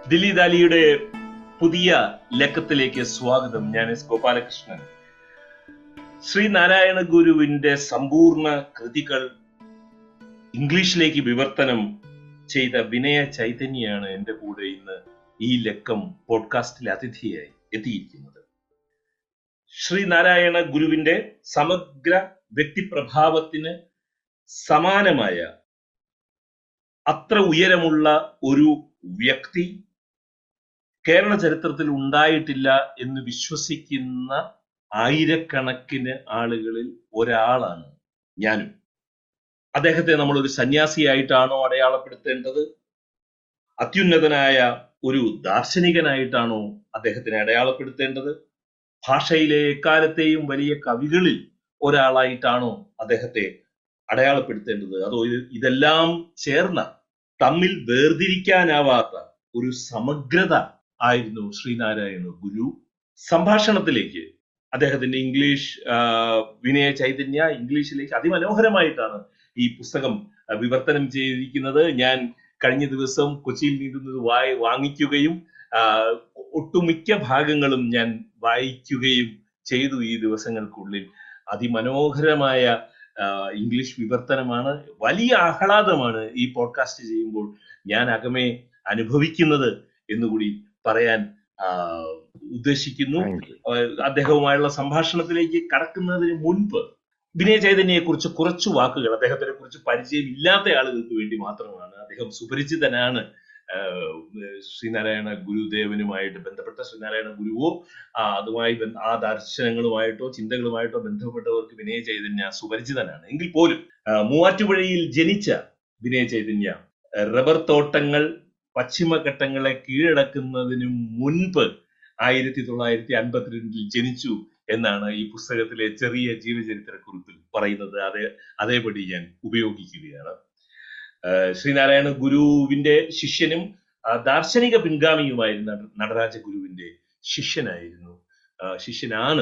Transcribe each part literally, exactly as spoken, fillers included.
ദില്ലി ദാലിയുടെ പുതിയ ലക്കത്തിലേക്ക് സ്വാഗതം. ഞാൻ എസ് ഗോപാലകൃഷ്ണൻ. ശ്രീനാരായണ ഗുരുവിന്റെ സമ്പൂർണ്ണ കൃതികൾ ഇംഗ്ലീഷിലേക്ക് വിവർത്തനം ചെയ്ത വിനയ ചൈതന്യാണ് എന്റെ കൂടെ ഇന്ന് ഈ ലക്കം പോഡ്കാസ്റ്റിൽ അതിഥിയായി എത്തിയിരിക്കുന്നത്. ശ്രീനാരായണ ഗുരുവിന്റെ സമഗ്ര വ്യക്തിപ്രഭാവത്തിന് സമാനമായ അത്ര ഉയരമുള്ള ഒരു വ്യക്തി കേരള ചരിത്രത്തിൽ ഉണ്ടായിട്ടില്ല എന്ന് വിശ്വസിക്കുന്ന ആയിരക്കണക്കിന് ആളുകളിൽ ഒരാളാണ് ഞാനും. അദ്ദേഹത്തെ നമ്മൾ ഒരു സന്യാസിയായിട്ടാണോ അടയാളപ്പെടുത്തേണ്ടത്? അത്യുന്നതനായ ഒരു ദാർശനികനായിട്ടാണോ അദ്ദേഹത്തിനെ അടയാളപ്പെടുത്തേണ്ടത്? ഭാഷയിലെ എക്കാലത്തെയും വലിയ കവികളിൽ ഒരാളായിട്ടാണോ അദ്ദേഹത്തെ അടയാളപ്പെടുത്തേണ്ടത്? അതോ ഇതെല്ലാം ചേർന്ന തമ്മിൽ വേർതിരിക്കാനാവാത്ത ഒരു സമഗ്രത ആയിരുന്നു ശ്രീനാരായണ ഗുരു. സംഭാഷണത്തിലേക്ക് അദ്ദേഹത്തിന്റെ ഇംഗ്ലീഷ് വിനയ ചൈതന്യ ഇംഗ്ലീഷിലേക്ക് അതിമനോഹരമായിട്ടാണ് ഈ പുസ്തകം വിവർത്തനം ചെയ്തിരിക്കുന്നത്. ഞാൻ കഴിഞ്ഞ ദിവസം കൊച്ചിയിൽ നിന്നത് വായി വാങ്ങിക്കുകയും ഒട്ടുമിക്ക ഭാഗങ്ങളും ഞാൻ വായിക്കുകയും ചെയ്തു ഈ ദിവസങ്ങൾക്കുള്ളിൽ. അതിമനോഹരമായ ഇംഗ്ലീഷ് വിവർത്തനമാണ്. വലിയ ആഹ്ലാദമാണ് ഈ പോഡ്കാസ്റ്റ് ചെയ്യുമ്പോൾ ഞാൻ അകമേ അനുഭവിക്കുന്നത് എന്നുകൂടി പറയാൻ ഉദ്ദേശിക്കുന്നു. അദ്ദേഹവുമായുള്ള സംഭാഷണത്തിലേക്ക് കടക്കുന്നതിന് മുൻപ് വിനയ ചൈതന്യയെ കുറിച്ച് കുറച്ചു വാക്കുകൾ. അദ്ദേഹത്തിനെ കുറിച്ച് പരിചയം ഇല്ലാത്ത ആളുകൾക്ക് വേണ്ടി മാത്രമാണ്. അദ്ദേഹം സുപരിചിതനാണ്. ശ്രീനാരായണ ഗുരുദേവനുമായിട്ട് ബന്ധപ്പെട്ട ശ്രീനാരായണ ഗുരുവോ അതുമായി ആ ദർശനങ്ങളുമായിട്ടോ ചിന്തകളുമായിട്ടോ ബന്ധപ്പെട്ടവർക്ക് വിനയ ചൈതന്യ സുപരിചിതനാണ്. എങ്കിൽ പോലും മൂവാറ്റുപുഴയിൽ ജനിച്ച വിനയ ചൈതന്യ റബ്ബർ തോട്ടങ്ങൾ പശ്ചിമഘട്ടങ്ങളെ കീഴടക്കുന്നതിന് മുൻപ് ആയിരത്തി തൊള്ളായിരത്തി അൻപത്തിരണ്ടിൽ ജനിച്ചു എന്നാണ് ഈ പുസ്തകത്തിലെ ചെറിയ ജീവചരിത്ര കുറിപ്പിൽ പറയുന്നത്. അതേ അതേപടി ഞാൻ ഉപയോഗിക്കുകയാണ്. ശ്രീനാരായണ ഗുരുവിന്റെ ശിഷ്യനും ദാർശനിക പിൻഗാമിയുമായിരുന്ന നടരാജ ഗുരുവിന്റെ ശിഷ്യനായിരുന്നു ശിഷ്യനാണ്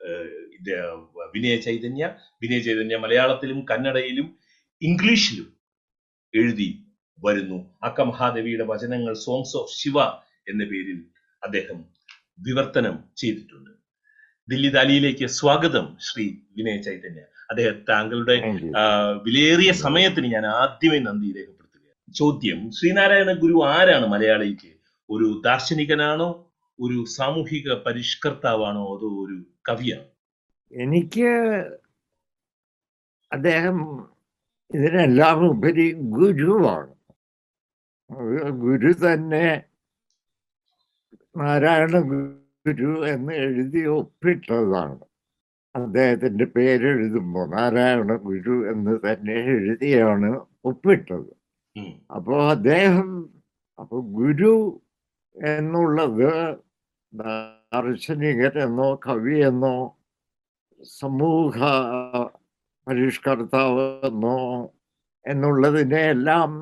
വിനയ ചൈതന്യ. വിനയ ചൈതന്യ മലയാളത്തിലും കന്നഡയിലും ഇംഗ്ലീഷിലും എഴുതി വരുന്നു. അക്ക മഹാദേവിയുടെ വചനങ്ങൾ സോങ്സ് ഓഫ് ശിവ എന്ന പേരിൽ അദ്ദേഹം വിവർത്തനം ചെയ്തിട്ടുണ്ട്. ദില്ലി ദാലിയിലേക്ക് സ്വാഗതം ശ്രീ വിനയ ചൈതന്യ. അദ്ദേഹം താങ്കളുടെ വിലയേറിയ സമയത്തിന് ഞാൻ ആദ്യമേ നന്ദി രേഖപ്പെടുത്തുകയാണ്. ചോദ്യം: ശ്രീനാരായണ ഗുരു ആരാണ് മലയാളിക്ക്? ഒരു ദാർശനികനാണോ, ഒരു സാമൂഹിക പരിഷ്കർത്താവാണോ, അതോ ഒരു കവിയാണോ? എനിക്ക് അദ്ദേഹം ഇതിനെല്ലാം ഉപരി ഗുരുവാണ്. ഗുരു തന്നെ നാരായണ ഗുരു എന്ന് എഴുതി ഒപ്പിട്ടതാണ്. അദ്ദേഹത്തിന്റെ പേരെഴുതുമ്പോൾ നാരായണ ഗുരു എന്ന് തന്നെ എഴുതിയാണ് ഒപ്പിട്ടത്. അപ്പോ അദ്ദേഹം അപ്പൊ ഗുരു എന്നുള്ളത് ദാർശനികരെന്നോ കവിയെന്നോ സമൂഹ പരിഷ്കർത്താവ് എന്നോ എന്നുള്ളതിനെ എല്ലാം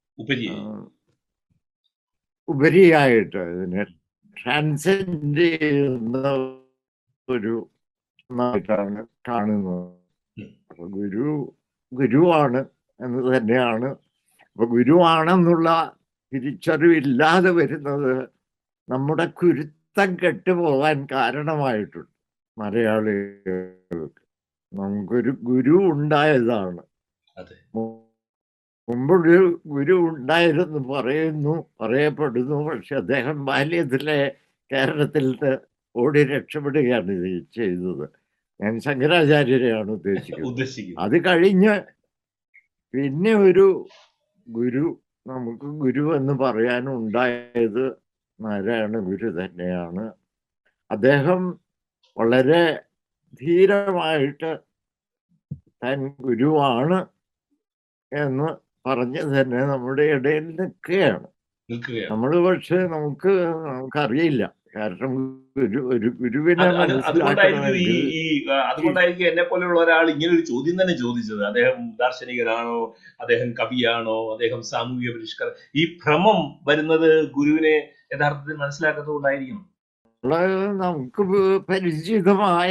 ഉപരിയായിട്ട് ഇതിനെ ട്രാൻസെൻഡ് ചെയ്യുന്ന ഒരു ാണ് കാണുന്നത്. അപ്പൊ ഗുരു ഗുരുവാണ് എന്ന് തന്നെയാണ്. അപ്പൊ ഗുരുവാണെന്നുള്ള തിരിച്ചറിവില്ലാതെ വരുന്നത് നമ്മുടെ കുരുത്തം കെട്ടുപോകാൻ കാരണമായിട്ടുണ്ട് മലയാളികൾക്ക്. നമുക്കൊരു ഗുരു ഉണ്ടായതാണ്. മുമ്പൊരു ഗുരു ഉണ്ടായിരുന്നു പറയുന്നു പറയപ്പെടുന്നു. പക്ഷെ അദ്ദേഹം ബാല്യത്തിലെ കേരളത്തിൽ ഓടി രക്ഷപ്പെടുകയാണ് ചെയ്തത്. ഞാൻ ശങ്കരാചാര്യരെയാണ് ഉദ്ദേശിക്കുന്നത്. അത് കഴിഞ്ഞ് പിന്നെ ഒരു ഗുരു നമുക്ക് ഗുരു എന്ന് പറയാനുണ്ടായത് നാരായണ ഗുരു തന്നെയാണ്. അദ്ദേഹം വളരെ ധീരമായിട്ട് താൻ ഗുരുവാണ് എന്ന് പറഞ്ഞ് തന്നെ നമ്മുടെ ഇടയിൽ നിൽക്കുകയാണ്. നമ്മൾ പക്ഷെ നമുക്ക് നമുക്കറിയില്ല. കാരണം ഒരു ഒരു ഗുരുവിനെ അതുകൊണ്ടായിരിക്കും എന്നെ പോലെയുള്ള ഒരാൾ ഇങ്ങനെ ഒരു ചോദ്യം തന്നെ ചോദിച്ചത്. അദ്ദേഹം ദാർശനികനാണോ, അദ്ദേഹം കവിയാണോ, അദ്ദേഹം സാമൂഹിക പരിഷ്കർ ഈ ഭ്രമം വരുന്നത് ഗുരുവിനെ യഥാർത്ഥത്തിൽ മനസ്സിലാക്കുന്നത് കൊണ്ടായിരിക്കണം. നമുക്ക് പരിചിതമായ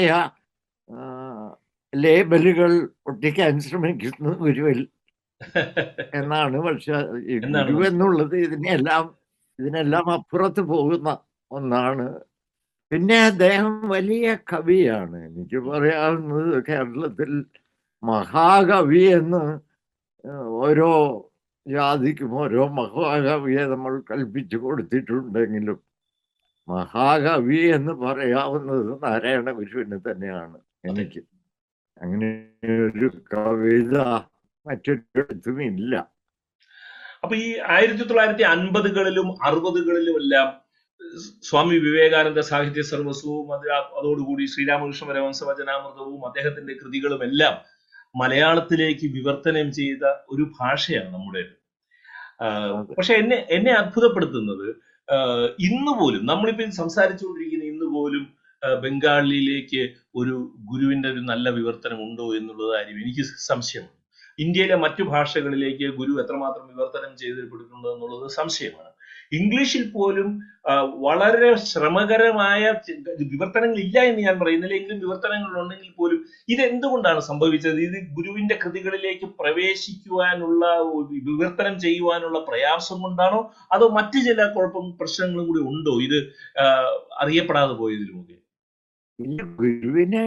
ലേബലുകൾ ഒട്ടിക്കാൻ ശ്രമിക്കുന്നു ഗുരുവിൽ എന്നാണ്. പക്ഷെ ഗുരു എന്നുള്ളത് ഇതിനെല്ലാം ഇതിനെല്ലാം അപ്പുറത്ത് പോകുന്ന ഒന്നാണ്. പിന്നെ അദ്ദേഹം വലിയ കവിയാണ്. എനിക്ക് പറയാവുന്നത് കേരളത്തിൽ മഹാകവി എന്ന് ഏഹ്, ഓരോ ജാതിക്കും ഓരോ മഹാകവിയെ നമ്മൾ കൽപ്പിച്ചു കൊടുത്തിട്ടുണ്ടെങ്കിലും മഹാകവി എന്ന് പറയാവുന്നത് നാരായണ ഗുരുവിന് തന്നെയാണ് അതെ. എനിക്ക്. അങ്ങനെ ഒരു കവിത മറ്റൊരിടത്തും ഇല്ല. അപ്പൊ ഈ ആയിരത്തി തൊള്ളായിരത്തി അൻപതുകളിലും അറുപതുകളിലും എല്ലാം സ്വാമി വിവേകാനന്ദ സാഹിത്യ സർവസ്വവും അത് അതോടുകൂടി ശ്രീരാമകൃഷ്ണ പരമഹംസ വചനാമൃതവും അദ്ദേഹത്തിന്റെ കൃതികളും എല്ലാം മലയാളത്തിലേക്ക് വിവർത്തനം ചെയ്ത ഒരു ഭാഷയാണ് നമ്മുടേത്. ആഹ് അതെ. പക്ഷെ എന്നെ എന്നെ അത്ഭുതപ്പെടുത്തുന്നത് ആഹ് ഇന്ന് പോലും നമ്മളിപ്പോ ഇത് സംസാരിച്ചുകൊണ്ടിരിക്കുന്ന ഇന്ന് പോലും ആഹ് ബംഗാളിയിലേക്ക് ഒരു ഗുരുവിന്റെ ഒരു നല്ല വിവർത്തനം ഉണ്ടോ എന്നുള്ളത് കാര്യം എനിക്ക് സംശയമാണ്. ഇന്ത്യയിലെ മറ്റു ഭാഷകളിലേക്ക് ഗുരു എത്രമാത്രം വിവർത്തനം ചെയ്തിട്ടുണ്ട് എന്നുള്ളത് സംശയമാണ്. ഇംഗ്ലീഷിൽ പോലും ആഹ് വളരെ ശ്രമകരമായ ചി- വിവർത്തനങ്ങൾ ഇല്ല എന്ന് ഞാൻ പറയുന്നില്ല, എങ്കിലും വിവർത്തനങ്ങൾ ഉണ്ടെങ്കിൽ പോലും ഇത് എന്തുകൊണ്ടാണ് സംഭവിച്ചത്? ഇത് ഗുരുവിന്റെ കൃതികളിലേക്ക് പ്രവേശിക്കുവാനുള്ള ഒരു വിവർത്തനം ചെയ്യുവാനുള്ള പ്രയാസം കൊണ്ടാണോ, അതോ മറ്റു ചില കുഴപ്പം പ്രശ്നങ്ങളും കൂടി ഉണ്ടോ ഇത് ആഹ് അറിയപ്പെടാതെ പോയതിലുമൊക്കെ? ഇല്ല, ഗുരുവിനെ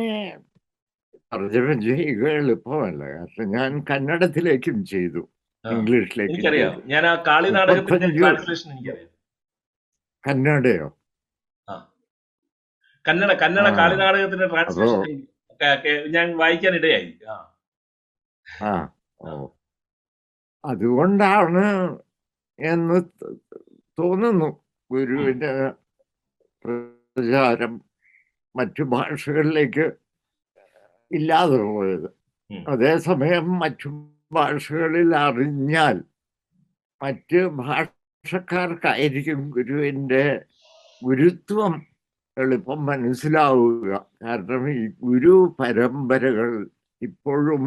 തർജ്ജമ ചെയ്യുക എളുപ്പമല്ല. കാരണം ഞാൻ കന്നഡത്തിലേക്കും ചെയ്തു, ആ ഇംഗ്ലീഷിലേക്കും എനിക്കറിയാം, ചെയ്തു. ഞാൻ ആ കാളി നാടകത്തിന്റെ മുപ്പത്തഞ്ച് ട്രാൻസ്ലേഷൻ എനിക്കറിയാം. കന്നഡയോ? ആ കന്നഡ കന്നഡ ആ കാളി നാടകത്തിന്റെ അപ്പോ ട്രാൻസ്ലേഷൻ ഞാൻ വായിക്കാൻ ഇടയായി. ആ ആ ഓ അതുകൊണ്ടാണ് എന്ന് ത- തോന്നുന്നു ഉം, ഗുരുവിന്റെ പ്രചാരം മറ്റു ഭാഷകളിലേക്ക് ഇല്ലാതെ പോയത്. ഉം. അതേസമയം മറ്റു ഭാഷകളിൽ അറിഞ്ഞാൽ മറ്റ് ഭാഷക്കാർക്കായിരിക്കും ഗുരുവിന്റെ ഗുരുത്വം എളുപ്പം മനസ്സിലാവുക. കാരണം ഈ ഗുരു പരമ്പരകൾ ഇപ്പോഴും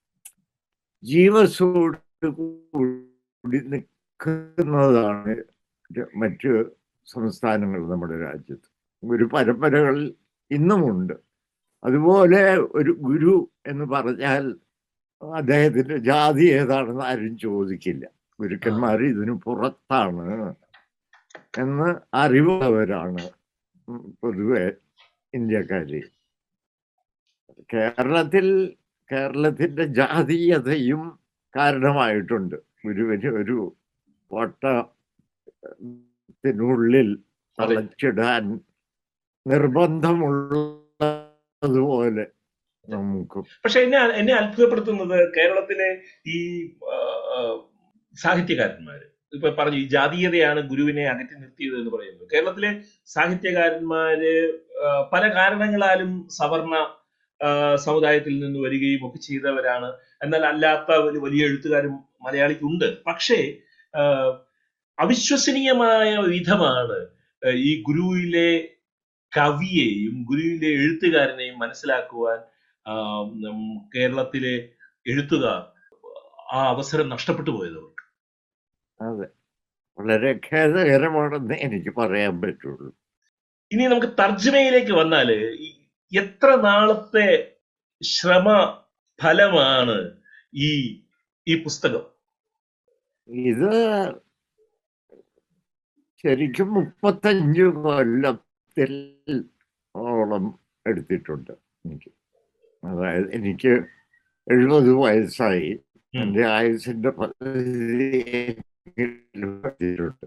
ജീവസോട് കൂടി നിൽക്കുന്നതാണ് മറ്റ് സംസ്ഥാനങ്ങൾ നമ്മുടെ രാജ്യത്ത്. ഗുരു പരമ്പരകൾ ഇന്നുമുണ്ട്. അതുപോലെ ഒരു ഗുരു എന്ന് പറഞ്ഞാൽ അദ്ദേഹത്തിന്റെ ജാതി ഏതാണെന്ന് ആരും ചോദിക്കില്ല. ആ ഗുരുക്കന്മാർ ഇതിന് പുറത്താണ് എന്ന് അറിവുള്ളവരാണ് പൊതുവെ ഇന്ത്യക്കാര്. കേരളത്തിൽ കേരളത്തിന്റെ ജാതീയതയും കാരണമായിട്ടുണ്ട്. ഗുരുവിന് ഒരു വട്ടത്തിനുള്ളിൽ അതെ. തളച്ചിടാൻ നിർബന്ധമുള്ളതുപോലെ നമുക്ക് പക്ഷെ എന്നെ എന്നെ അത്ഭുതപ്പെടുത്തുന്നത് കേരളത്തിലെ ഈ ആ, ആ, സാഹിത്യകാരന്മാര് ഇപ്പൊ പറഞ്ഞു ഈ ജാതീയതയാണ് ഗുരുവിനെ അകറ്റി നിർത്തിയത് എന്ന് പറയുന്നത്. കേരളത്തിലെ സാഹിത്യകാരന്മാര് ആ, പല കാരണങ്ങളാലും സവർണ ആ, സമുദായത്തിൽ നിന്ന് വരികയും ഒക്കെ ചെയ്തവരാണ്. എന്നാൽ അല്ലാത്ത ഒരു വലിയ എഴുത്തുകാരും മലയാളിക്കുണ്ട്. പക്ഷേ ആ, അവിശ്വസനീയമായ വിധമാണ് ആ, ഈ ഗുരുവിലെ കവിയെയും ഗുരുവിന്റെ എഴുത്തുകാരനെയും മനസ്സിലാക്കുവാൻ ആ, ഉം, കേരളത്തിലെ എഴുത്തുകാർ ആ അവസരം നഷ്ടപ്പെട്ടു പോയത് അവർക്ക്. അതെ വളരെ ഖേദകരമാണെന്ന് എനിക്ക് പറയാൻ പറ്റുള്ളൂ. ഇനി നമുക്ക് തർജ്ജമയിലേക്ക് വന്നാല് ഈ എത്ര നാളത്തെ ശ്രമ ഫലമാണ് ഈ ഈ പുസ്തകം? ഇത് ശരിക്കും മുപ്പത്തഞ്ച് കൊല്ലത്തിൽ ഓളം എടുത്തിട്ടുണ്ട് എനിക്ക്. അതായത് എനിക്ക് എഴുപത് വയസ്സായി. ഉം. എൻ്റെ ആയുസിന്റെ പകുതിയെങ്കിലും പഠിച്ചിട്ടുണ്ട്.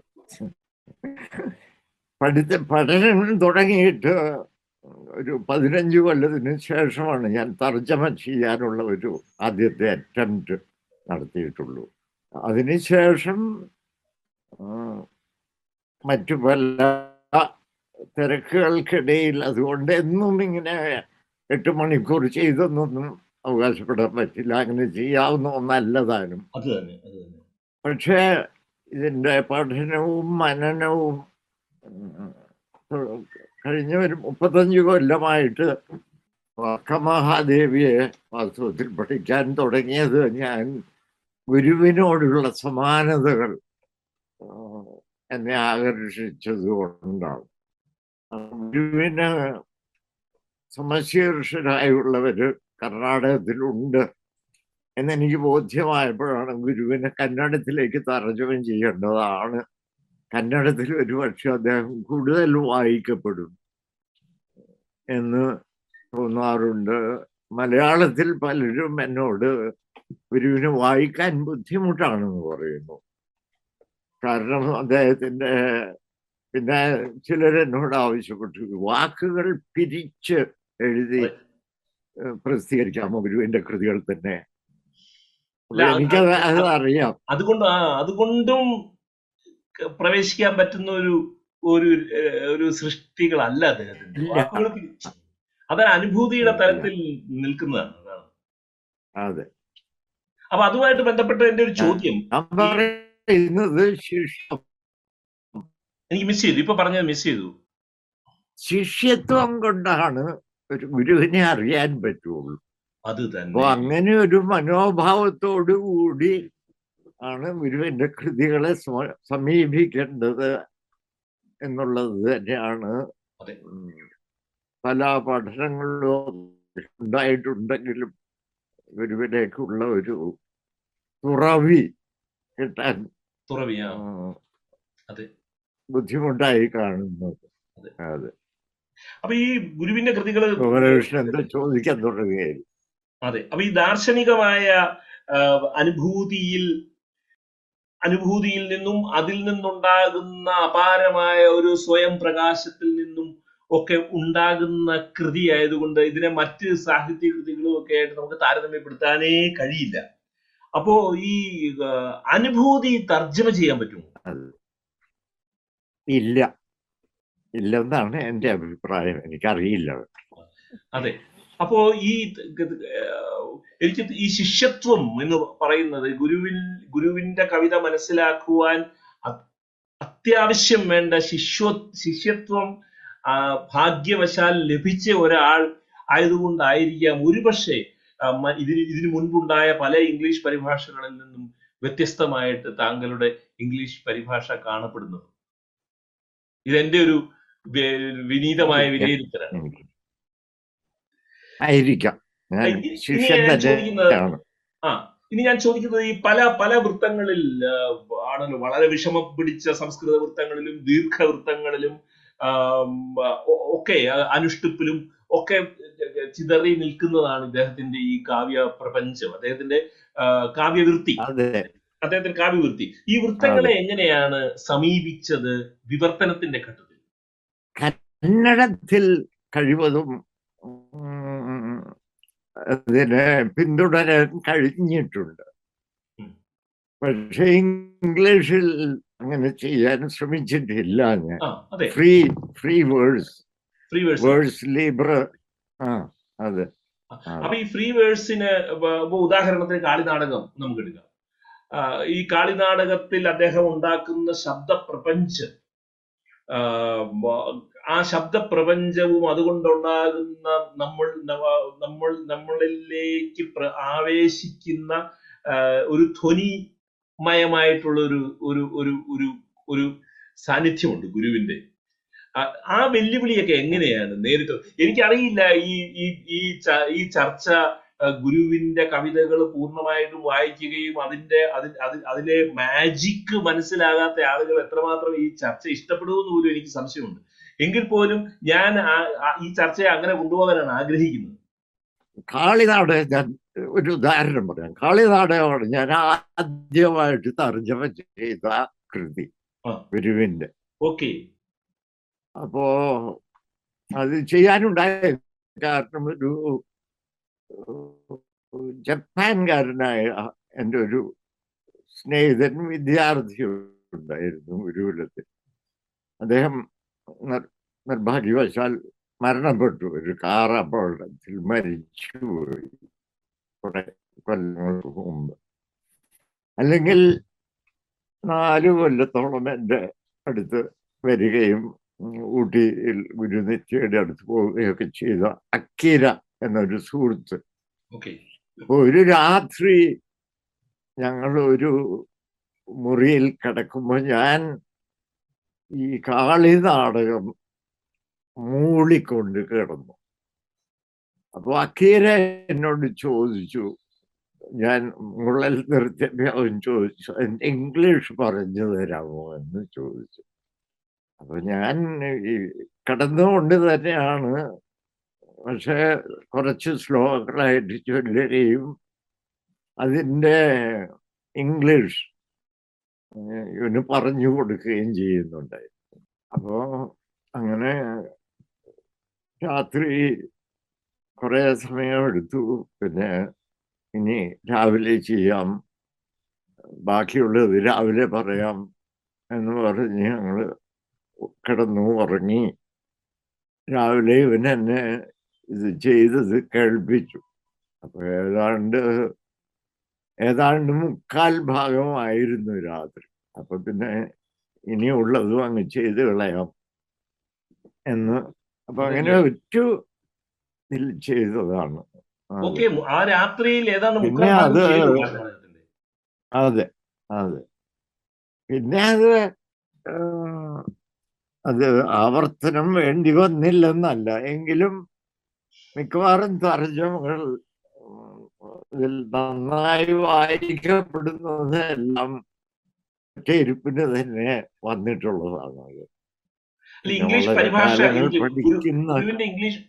പഠിത്ത പഠനം തുടങ്ങിയിട്ട് ഒരു പതിനഞ്ച് കൊല്ലത്തിന് ശേഷമാണ് ഞാൻ തർജ്ജമ ചെയ്യാനുള്ള ഒരു ആദ്യത്തെ അറ്റംപ്റ്റ് നടത്തിയിട്ടുള്ളൂ. അതിനുശേഷം ആ, മറ്റു പല തിരക്കുകൾക്കിടയിൽ, അതുകൊണ്ട് എന്നും ഇങ്ങനെ എട്ട് മണിക്കൂർ ചെയ്തെന്നൊന്നും അവകാശപ്പെടാൻ പറ്റില്ല. അങ്ങനെ ചെയ്യാവുന്ന ഒന്നല്ല താനും. അത് തന്നെ അത് തന്നെ പക്ഷേ ഇതിൻ്റെ പഠനവും മനനവും ഉം, കഴിഞ്ഞ ഒരു മുപ്പത്തഞ്ച് കൊല്ലമായിട്ട് മഹാദേവിയെ വാസ്തവത്തിൽ പഠിക്കാൻ തുടങ്ങിയത് ഞാൻ ഗുരുവിനോടുള്ള സമാനതകൾ ആ, എന്നെ ആകർഷിച്ചത് കൊണ്ടാണ്. ഗുരുവിന് സമശീർഷരായുള്ളവര് കർണാടകത്തിലുണ്ട് എന്നെനിക്ക് ബോധ്യമായപ്പോഴാണ് ഗുരുവിനെ കന്നഡത്തിലേക്ക് തർജ്ജമ ചെയ്യേണ്ടതാണ് കന്നഡത്തിൽ ഒരു പക്ഷെ അദ്ദേഹം കൂടുതൽ വായിക്കപ്പെടും എന്ന് തോന്നാറുണ്ട്. മലയാളത്തിൽ പലരും എന്നോട് ഗുരുവിന് വായിക്കാൻ ബുദ്ധിമുട്ടാണെന്ന് പറയുന്നു. കാരണം അദ്ദേഹത്തിന്റെ, പിന്നെ ചിലരെന്നോട് ആവശ്യപ്പെട്ടു വാക്കുകൾ പിരിച്ച് എഴുതി അതെ. ഏഹ്, പ്രസിദ്ധീകരിക്കാമോ ഗുരുവിന്റെ കൃതികൾ തന്നെ. അപ്പൊ അല്ല, അത് എനിക്കത് അത് അത് അത് അറിയാം. അതുകൊണ്ട് ആ അതുകൊണ്ടും ക- പ്രവേശിക്കാൻ പറ്റുന്ന ഒരു ഒരു ഏഹ്, ഒരു സൃഷ്ടികളല്ല അദ്ദേഹത്തിന്റെ ഇല്ല, വാക്കുകൾ തിരിച്ച് അത് അനുഭൂതിയുടെ ഇല്ല, തലത്തിൽ നിൽക്കുന്നതാണ്. അതാണ്. അതെ. അപ്പൊ അതുമായിട്ട് ബന്ധപ്പെട്ട എന്റെ ഒരു ചോദ്യം, ഞാൻ ഈ പറയുന്നത് ശിഷ്യം എനിക്ക് മിസ് ചെയ്തു, ഇപ്പൊ പറഞ്ഞത് മിസ് ചെയ്തു. ശിഷ്യത്വം കൊണ്ടാണ് ഒരു ഗുരുവിനെ അറിയാൻ പറ്റുള്ളൂ. അത് അപ്പൊ തന്നെ. അങ്ങനെ ഒരു മനോഭാവത്തോടു കൂടി ആണ് ഗുരുവിന്റെ കൃതികളെ സമ- സമീപിക്കേണ്ടത് എന്നുള്ളത് തന്നെയാണ്. അതെ. ഉം, പല പഠനങ്ങളിലും ഉണ്ടായിട്ടുണ്ടെങ്കിലും ഗുരുവിലേക്കുള്ള ഒരു തുറവി കിട്ടാൻ തുറവിയാ. ഉം, അതെ. ബുദ്ധിമുട്ടായി കാണുന്നത്. അതെ. അതെ. അപ്പൊ ഈ ഗുരുവിന്റെ കൃതികള് ഗോപാലകൃഷ്ണൻ എന്താ ചോദിക്കാൻ തുടങ്ങുകയായിരുന്നു. അതെ, അപ്പൊ ഈ ദാർശനികമായ ആ, അനുഭൂതിയിൽ അനുഭൂതിയിൽ നിന്നും അതിൽ നിന്നുണ്ടാകുന്ന അപാരമായ ഒരു സ്വയം പ്രകാശത്തിൽ നിന്നും ഒക്കെ ഉണ്ടാകുന്ന കൃതി ആയതുകൊണ്ട് ഇതിനെ മറ്റ് സാഹിത്യ കൃതികളും ഒക്കെ ആയിട്ട് നമുക്ക് താരതമ്യപ്പെടുത്താനേ കഴിയില്ല. അപ്പോ ഈ ആ, അനുഭൂതി തർജ്ജമ ചെയ്യാൻ പറ്റുമോ? അത് ഇല്ല, ഇല്ലെന്നാണ് എൻ്റെ അഭിപ്രായം. എനിക്കറിയില്ല. അതെ. അപ്പോ ഈ ഏഹ്, എനിക്ക് ഈ ശിഷ്യത്വം എന്ന് പറയുന്നത് ഗുരുവിൻ ഗുരുവിന്റെ കവിത മനസ്സിലാക്കുവാൻ അ- അത്യാവശ്യം വേണ്ട ശിഷ്യ ശിഷ്യത്വം ആ, ഭാഗ്യവശാൽ ലഭിച്ച ഒരാൾ ആയതുകൊണ്ടായിരിക്കാം ഒരുപക്ഷെ ആ, മ- ഇതിന് ഇതിനു മുൻപുണ്ടായ പല ഇംഗ്ലീഷ് പരിഭാഷകളിൽ നിന്നും വ്യത്യസ്തമായിട്ട് താങ്കളുടെ ഇംഗ്ലീഷ് പരിഭാഷ കാണപ്പെടുന്നത്. ഇതെന്റെ ഒരു വെ- വിനീതമായ വിലയിരുത്തലാണ്. എനിക്ക് ആയിരിക്കാം. ഞാൻ ഇനി ഇനി ശിഷ്യൻ ഞാൻ ചോദിക്കുന്നത് തന്നെയാണ്. ആ ഇനി ഞാൻ ചോദിക്കുന്നത് ഈ പല പല വൃത്തങ്ങളിൽ ആ, ആണല്ലോ വളരെ വിഷമം പിടിച്ച സംസ്കൃത വൃത്തങ്ങളിലും ദീർഘവൃത്തങ്ങളിലും ആം, ഒ- ഒക്കെ ആ, അനുഷ്ടുപ്പിലും ഒക്കെ ചിതറി നിൽക്കുന്നതാണ് ഇദ്ദേഹത്തിന്റെ ഈ കാവ്യ പ്രപഞ്ചം, അദ്ദേഹത്തിന്റെ ആ, കാവ്യവൃത്തി, അതെ, അദ്ദേഹത്തിന്റെ കാവ്യവൃത്തി. ഈ അതെ. വൃത്തങ്ങളെ എങ്ങനെയാണ് സമീപിച്ചത് വിവർത്തനത്തിന്റെ ഘട്ടത്തിൽ? കന്നഡത്തിൽ കഴിവതും ഉം, അതിനെ പിന്തുടരാൻ കഴിഞ്ഞിട്ടുണ്ട്. ഉം. പക്ഷെ ഇംഗ്ലീഷിൽ അങ്ങനെ ചെയ്യാൻ ശ്രമിച്ചിട്ടില്ല ഞാൻ. ആ അതെ, free free verse free verse. Verse libre. ആ അതെ, അപ്പൊ അതെ. ഈ ഫ്രീ വേഴ്സിന് ഇപ്പൊ ഉദാഹരണത്തിന് കാളിനാടകം നമുക്ക് എടുക്കാം. ആ, ഈ കാളിനാടകത്തിൽ അദ്ദേഹം ഉണ്ടാക്കുന്ന ശബ്ദപ്രപഞ്ചം, ആ, വ- ആ ശബ്ദപ്രപഞ്ചവും അതുകൊണ്ടുണ്ടാകുന്ന നമ്മൾ നവ- നമ്മൾ നമ്മളിലേക്ക് പ്ര- ആവേശിക്കുന്ന ആ, ഒരു ധ്വനിമയമായിട്ടുള്ള ഒരു ഒരു ഒരു ഒരു ഒരു സാന്നിധ്യമുണ്ട് ഗുരുവിന്റെ. ആ- ആ വെല്ലുവിളിയൊക്കെ എങ്ങനെയാണ് നേരിട്ടത്? എനിക്കറിയില്ല. ഈ ഈ ഈ ച- ഈ ചർച്ച ആ, ഗുരുവിന്റെ കവിതകൾ പൂർണ്ണമായിട്ടും വായിക്കുകയും അതിന്റെ അതിൽ അതിൽ അതിലെ മാജിക് മനസ്സിലാകാത്ത ആളുകൾ എത്രമാത്രം ഈ ചർച്ച ഇഷ്ടപ്പെടുമെന്ന് പോലും എനിക്ക് സംശയമുണ്ട്. എങ്കിൽ പോലും ഞാൻ ആ- ആ- ഈ ചർച്ചയെ അങ്ങനെ കൊണ്ടുപോകാനാണ് ആഗ്രഹിക്കുന്നത്. കാളിനാടകം ഞാൻ ഒരു ഉദാഹരണം പറയാം. കാളിനാടകമാണ് ഞാൻ ആദ്യമായിട്ട് തർജ്ജമ ചെയ്ത കൃതി ആ ഗുരുവിന്റെ. ഓക്കെ. അപ്പോ അത് ചെയ്യാനുണ്ടായ കാരണം ഒരു ജപ്പാൻകാരനായ എൻ്റെ ഒരു സ്നേഹിതൻ വിദ്യാർത്ഥി ഉണ്ടായിരുന്നു ഗുരുകുലത്തിൽ. അദ്ദേഹം നിർ- നിർഭാഗ്യവശാൽ മരണപ്പെട്ടു. ഒരു കാർ അപകടത്തിൽ മരിച്ചുപോയി കുറെ കൊല്ലങ്ങൾക്ക് മുമ്പ്. അല്ലെങ്കിൽ നാല് കൊല്ലത്തോളം എൻ്റെ അടുത്ത് വരികയും ഉം, ഊട്ടിയിൽ ഗുരുനിത്യയുടെ അടുത്ത് പോവുകയൊക്കെ ചെയ്ത അക്കീര എന്നൊരു സുഹൃത്ത്. ഓക്കെ. അപ്പൊ ഒരു രാത്രി ഞങ്ങൾ ഒരു മുറിയിൽ കിടക്കുമ്പോൾ ഞാൻ ഈ കാളി നാടകം മൂളിക്കൊണ്ട് കിടന്നു. അപ്പൊ അക്കീര എന്നോട് ചോദിച്ചു, ഞാൻ മുള്ളൽ നിർത്തിയപ്പോൾ അവൻ ചോദിച്ചു, എൻ്റെ ഇംഗ്ലീഷ് പറഞ്ഞു തരാമോ എന്ന് ചോദിച്ചു. അപ്പൊ ഞാൻ ഈ കിടന്നുകൊണ്ട് തന്നെയാണ്, പക്ഷെ കുറച്ച് ശ്ലോകങ്ങളായിട്ട് ചൊല്ലുകയും അതിൻ്റെ ഇംഗ്ലീഷ് ഇവന് പറഞ്ഞു കൊടുക്കുകയും ചെയ്യുന്നുണ്ടായി. അപ്പോ അങ്ങനെ രാത്രി കുറേ സമയം എടുത്തു. പിന്നെ ഇനി രാവിലെ ചെയ്യാം, ബാക്കിയുള്ളത് രാവിലെ പറയാം എന്ന് പറഞ്ഞ് ഞങ്ങൾ കിടന്നു ഉറങ്ങി. രാവിലെ ഇവൻ എന്നെ ഇത് ചെയ്തത് കേൾപ്പിച്ചു. അപ്പൊ ഏതാണ്ട് ഏതാണ്ട് മുക്കാൽ ഭാഗമായിരുന്നു രാത്രി. അപ്പൊ പിന്നെ ഇനിയുള്ളതും അങ്ങ് ചെയ്ത് കളയാം എന്ന്, അപ്പൊ അങ്ങനെ ഒറ്റ ഇതിൽ ചെയ്തതാണ്. ഓക്കെ, ആ രാത്രിയിൽ ഏതാണ്ട് പിന്നെ മുക്കാൽ ഭാഗം അത് ചെയ്തു അദ്ദേഹത്തിന്റെ. അതെ അതെ പിന്നെ അത് ഏഹ്, അത് ആവർത്തനം വേണ്ടി വന്നില്ലെന്നല്ല, എങ്കിലും മിക്കവാറും തർജ്ജമകൾ ഇതിൽ നന്നായി വായിക്കപ്പെടുന്നത് എല്ലാം ഒറ്റ ഇരിപ്പിന് തന്നെ വന്നിട്ടുള്ളതാണ്. അത് അല്ല, പിന്നെ ഇംഗ്ലീഷ് വളരെ പരിഭാഷ കാലങ്ങൾ ഗുരു- പഠിക്കുന്ന ഗുരുവിന്റെ ഇംഗ്ലീഷ്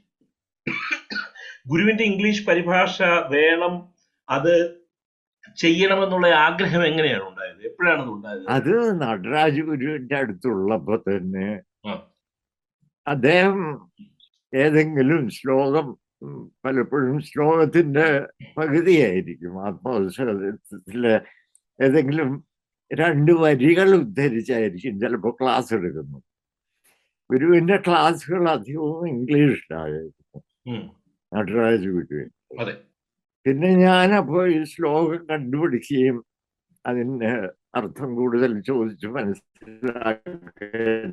ഗുരുവിന്റെ ഇംഗ്ലീഷ് പരിഭാഷ വേണം, അത് ചെയ്യണമെന്നുള്ള ആഗ്രഹം എങ്ങനെയാണ് ഉണ്ടായത്? എപ്പോഴാണ് അത് ഉണ്ടായത്? അത് നടരാജ് ഗുരുവിന്റെ അടുത്തുള്ളപ്പോ തന്നെ ആ. അദ്ദേഹം ഏതെങ്കിലും ശ്ലോകം, ഉം, പലപ്പോഴും ശ്ലോകത്തിന്റെ പകുതിയായിരിക്കും, ആത്മവത്സരത്തിലെ ഏതെങ്കിലും രണ്ട് വരികൾ ഉദ്ധരിച്ചായിരിക്കും ചിലപ്പോൾ ക്ലാസ് എടുക്കുന്നത്. ഗുരുവിന്റെ ക്ലാസ്സുകൾ അധികവും ഇംഗ്ലീഷിലായിരുന്നു, ഉം. നടരാജ് ഗുരുവിൻ. അതെ. പിന്നെ ഞാനപ്പോൾ ഈ ശ്ലോകം കണ്ടുപിടിക്കുകയും അതിൻ്റെ അർത്ഥം കൂടുതൽ ചോദിച്ച് മനസ്സിലാക്കുകയും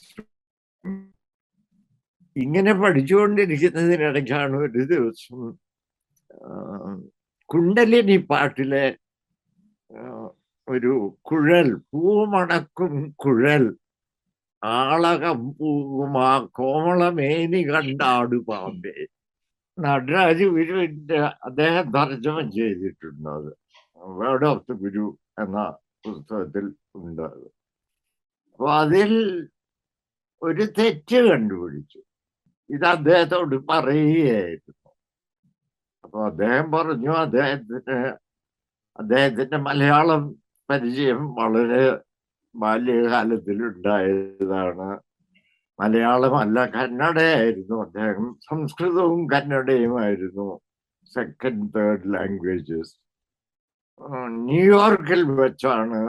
ഇങ്ങനെ പഠിച്ചുകൊണ്ടിരിക്കുന്നതിനിടയ്ക്കാണ് ഒരു ദിവസം ആ, കുണ്ടലിനി പാട്ടിലെ ആ, ഒരു കുഴൽ, പൂമണക്കും കുഴൽ ആളകം പൂകുമാ കോമളമേനി കണ്ടാടു പാമ്പേ, നടരാജ് ഗുരുവിന്റെ അദ്ദേഹം തർജ്ജമ ചെയ്തിട്ടുണ്ട്. അത് വേർഡ് ഓഫ് ദ ഗുരു എന്ന പുസ്തകത്തിൽ ഉണ്ട്. അപ്പൊ അതിൽ ഒരു തെറ്റ് കണ്ടുപിടിച്ചു. ഇത് അദ്ദേഹത്തോട് പറയുകയായിരുന്നു. അപ്പൊ അദ്ദേഹം പറഞ്ഞു, അദ്ദേഹത്തിന് അദ്ദേഹത്തിന്റെ മലയാളം പരിചയം വളരെ ബാല്യകാലത്തിലുണ്ടായതാണ്. മലയാളമല്ല, കന്നഡയായിരുന്നു. അദ്ദേഹം സംസ്കൃതവും കന്നഡയുമായിരുന്നു സെക്കൻഡ് തേർഡ് ലാംഗ്വേജസ്. ന്യൂയോർക്കിൽ വെച്ചാണ്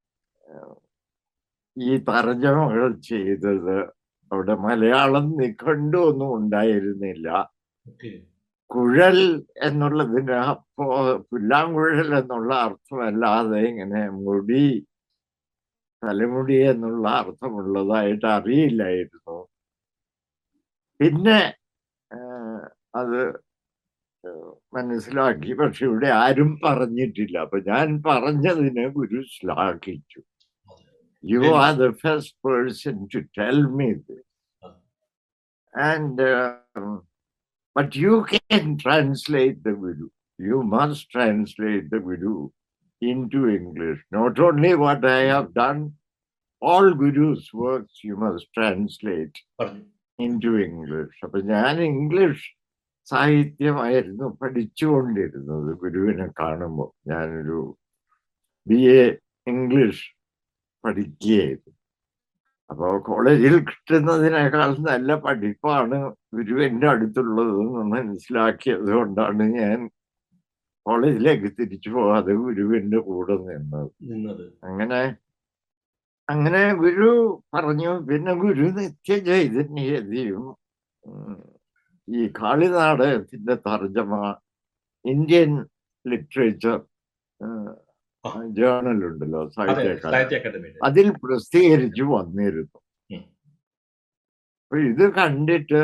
ഈ തർജ്ജമകൾ ചെയ്തത്. അവിടെ മലയാളം നിഘണ്ടുവൊന്നും ഉണ്ടായിരുന്നില്ല. കുഴൽ എന്നുള്ളതിന് അപ്പോ പുല്ലാങ്കുഴൽ എന്നുള്ള അർത്ഥമല്ലാതെ ഇങ്ങനെ മുടി, തലമുടി എന്നുള്ള അർത്ഥമുള്ളതായിട്ട് അറിയില്ലായിരുന്നു. പിന്നെ അത് മനസ്സിലാക്കി, പക്ഷെ ഇവിടെ ആരും പറഞ്ഞിട്ടില്ല. അപ്പൊ ഞാൻ പറഞ്ഞതിന് ഗുരു ശ്ലാഘിച്ചു. You are the first person to tell me this. And uh, but you can translate the Guru. You must translate the Guru into English. Not only what I have done, all Guru's works you must translate into English. അപ്പൊ ഞാൻ English സാഹിത്യമായിരുന്നു പഠിച്ചുകൊണ്ടിരുന്നത് ഗുരുവിനെ കാണുമ്പോൾ. ഞാനൊരു B A English പഠിക്കുകയായിരുന്നു. അപ്പോൾ കോളേജിൽ കിട്ടുന്നതിനേക്കാൾ നല്ല പഠിപ്പാണ് ഗുരുവിന്റെ അടുത്തുള്ളതെന്ന് മനസ്സിലാക്കിയത് കൊണ്ടാണ് ഞാൻ കോളേജിലേക്ക് തിരിച്ചു പോകാതെ ഗുരുവിന്റെ കൂടെ നിന്നത്. അങ്ങനെ അങ്ങനെ ഗുരു പറഞ്ഞു. പിന്നെ ഗുരു നിത്യചൈതന്യതയും ഈ കാളിനാടകത്തിന്റെ തർജ്ജമ ഇന്ത്യൻ ലിറ്ററേച്ചർ ജേർണൽ ഉണ്ടല്ലോ, സാഹിത്യ അക്കാദമി, അതിൽ പ്രസിദ്ധീകരിച്ചു വന്നിരുന്നു. അപ്പൊ ഇത് കണ്ടിട്ട്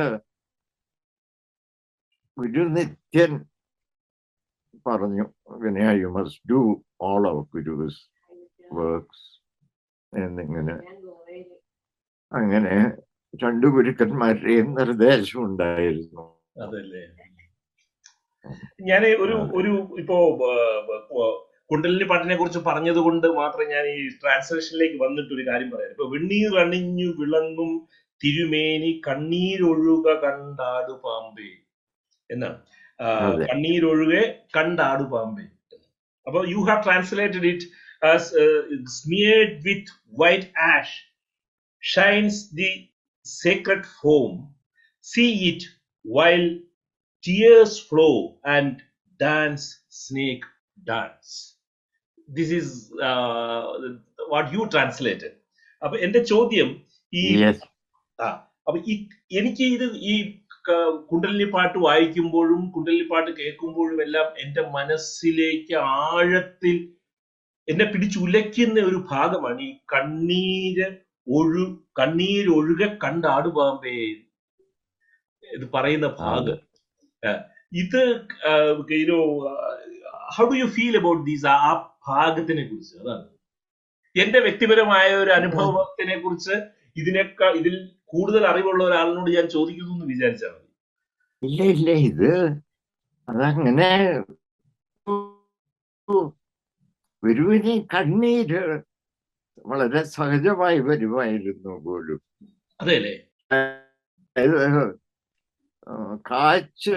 ഗുരു നിത്യൻ പറഞ്ഞു, Vinaya you must do all of guru's works എന്നിങ്ങനെ. അങ്ങനെ രണ്ടു ഗുരുക്കന്മാരുടെയും നിർദ്ദേശം ഉണ്ടായിരുന്നു. ഞാൻ ഒരു അതെ ഒരു ഇപ്പോ കുണ്ടലിനി പാട്ടിനെ കുറിച്ച് പറഞ്ഞത് കൊണ്ട് മാത്രം ഞാൻ ഈ ട്രാൻസ്ലേഷനിലേക്ക് വന്നിട്ട് ഒരു കാര്യം പറയാം. ഇപ്പൊ വെണ്ണീർ അണിഞ്ഞു വിളങ്ങും തിരുമേനി കണ്ണീരൊഴുക കണ്ടാടു പാമ്പേ എന്നാണ്. ആ, അതെ കണ്ണീരൊഴുകെ കണ്ടാടു പാമ്പേ. അപ്പൊ you have translated it as smeared with white ash shines the sacred form see it while tears flow and dance snake dance. This is uh, what you translated. അപ്പൊ എന്റെ ചോദ്യം ഈ യെസ് ആ അപ്പൊ ഈ എനിക്ക് ഇത് ഈ ക- കുണ്ടലിനി പാട്ട് വായിക്കുമ്പോഴും കുണ്ടലിനി പാട്ട് കേൾക്കുമ്പോഴും എല്ലാം എന്റെ മനസ്സിലേക്ക് ആഴത്തിൽ എന്നെ പിടിച്ചുലയ്ക്കുന്ന ഒരു ഭാഗമാണ് ഈ കണ്ണീര് ഒഴു കണ്ണീരൊഴുകെ കണ്ടാടുപാമ്പേ ഇത് പറയുന്ന അതെ ഭാഗം. ഏഹ് ഇത് you know how do you feel about these ആ ഭാഗത്തിനെ കുറിച്ച്? അതാണ് എന്റെ വ്യക്തിപരമായ ഒരു അനുഭവത്തിനെ കുറിച്ച് ഇതിനേക്കാൾ ഇതിൽ കൂടുതൽ അറിവുള്ള ഒരാളിനോട് ഞാൻ ചോദിക്കുന്നു എന്ന് വിചാരിച്ചാൽ മതി. ഇല്ല ഇല്ല ഇത് അതങ്ങനെ ഗുരുവിന് കണ്ണീര് വളരെ സഹജമായി വരുമായിരുന്നു പോലും. അതെ അല്ലേ? അതായത് ആ, കാച്ച്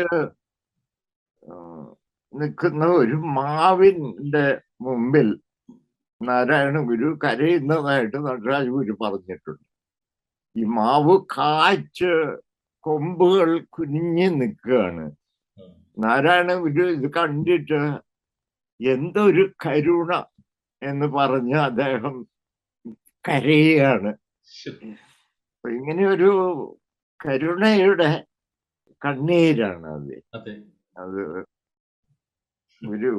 ആ, നിൽക്കുന്ന ഒരു മാവിന്റെ മുമ്പിൽ നാരായണ ഗുരു കരയുന്നതായിട്ട് നടരാജ ഗുരു പറഞ്ഞിട്ടുണ്ട്. ഈ മാവ് കാച്ച് കൊമ്പുകൾ കുനിഞ്ഞു നിൽക്കുകയാണ്. ഉം. നാരായണ ഗുരു ഇത് കണ്ടിട്ട് എന്തൊരു കരുണ എന്ന് പറഞ്ഞ് അദ്ദേഹം കരയുകയാണ്. ശ്ശോ. അപ്പൊ ഇങ്ങനെ ഒരു കരുണയുടെ കണ്ണീരാണ് അത്. അതെ, അത് ഒരു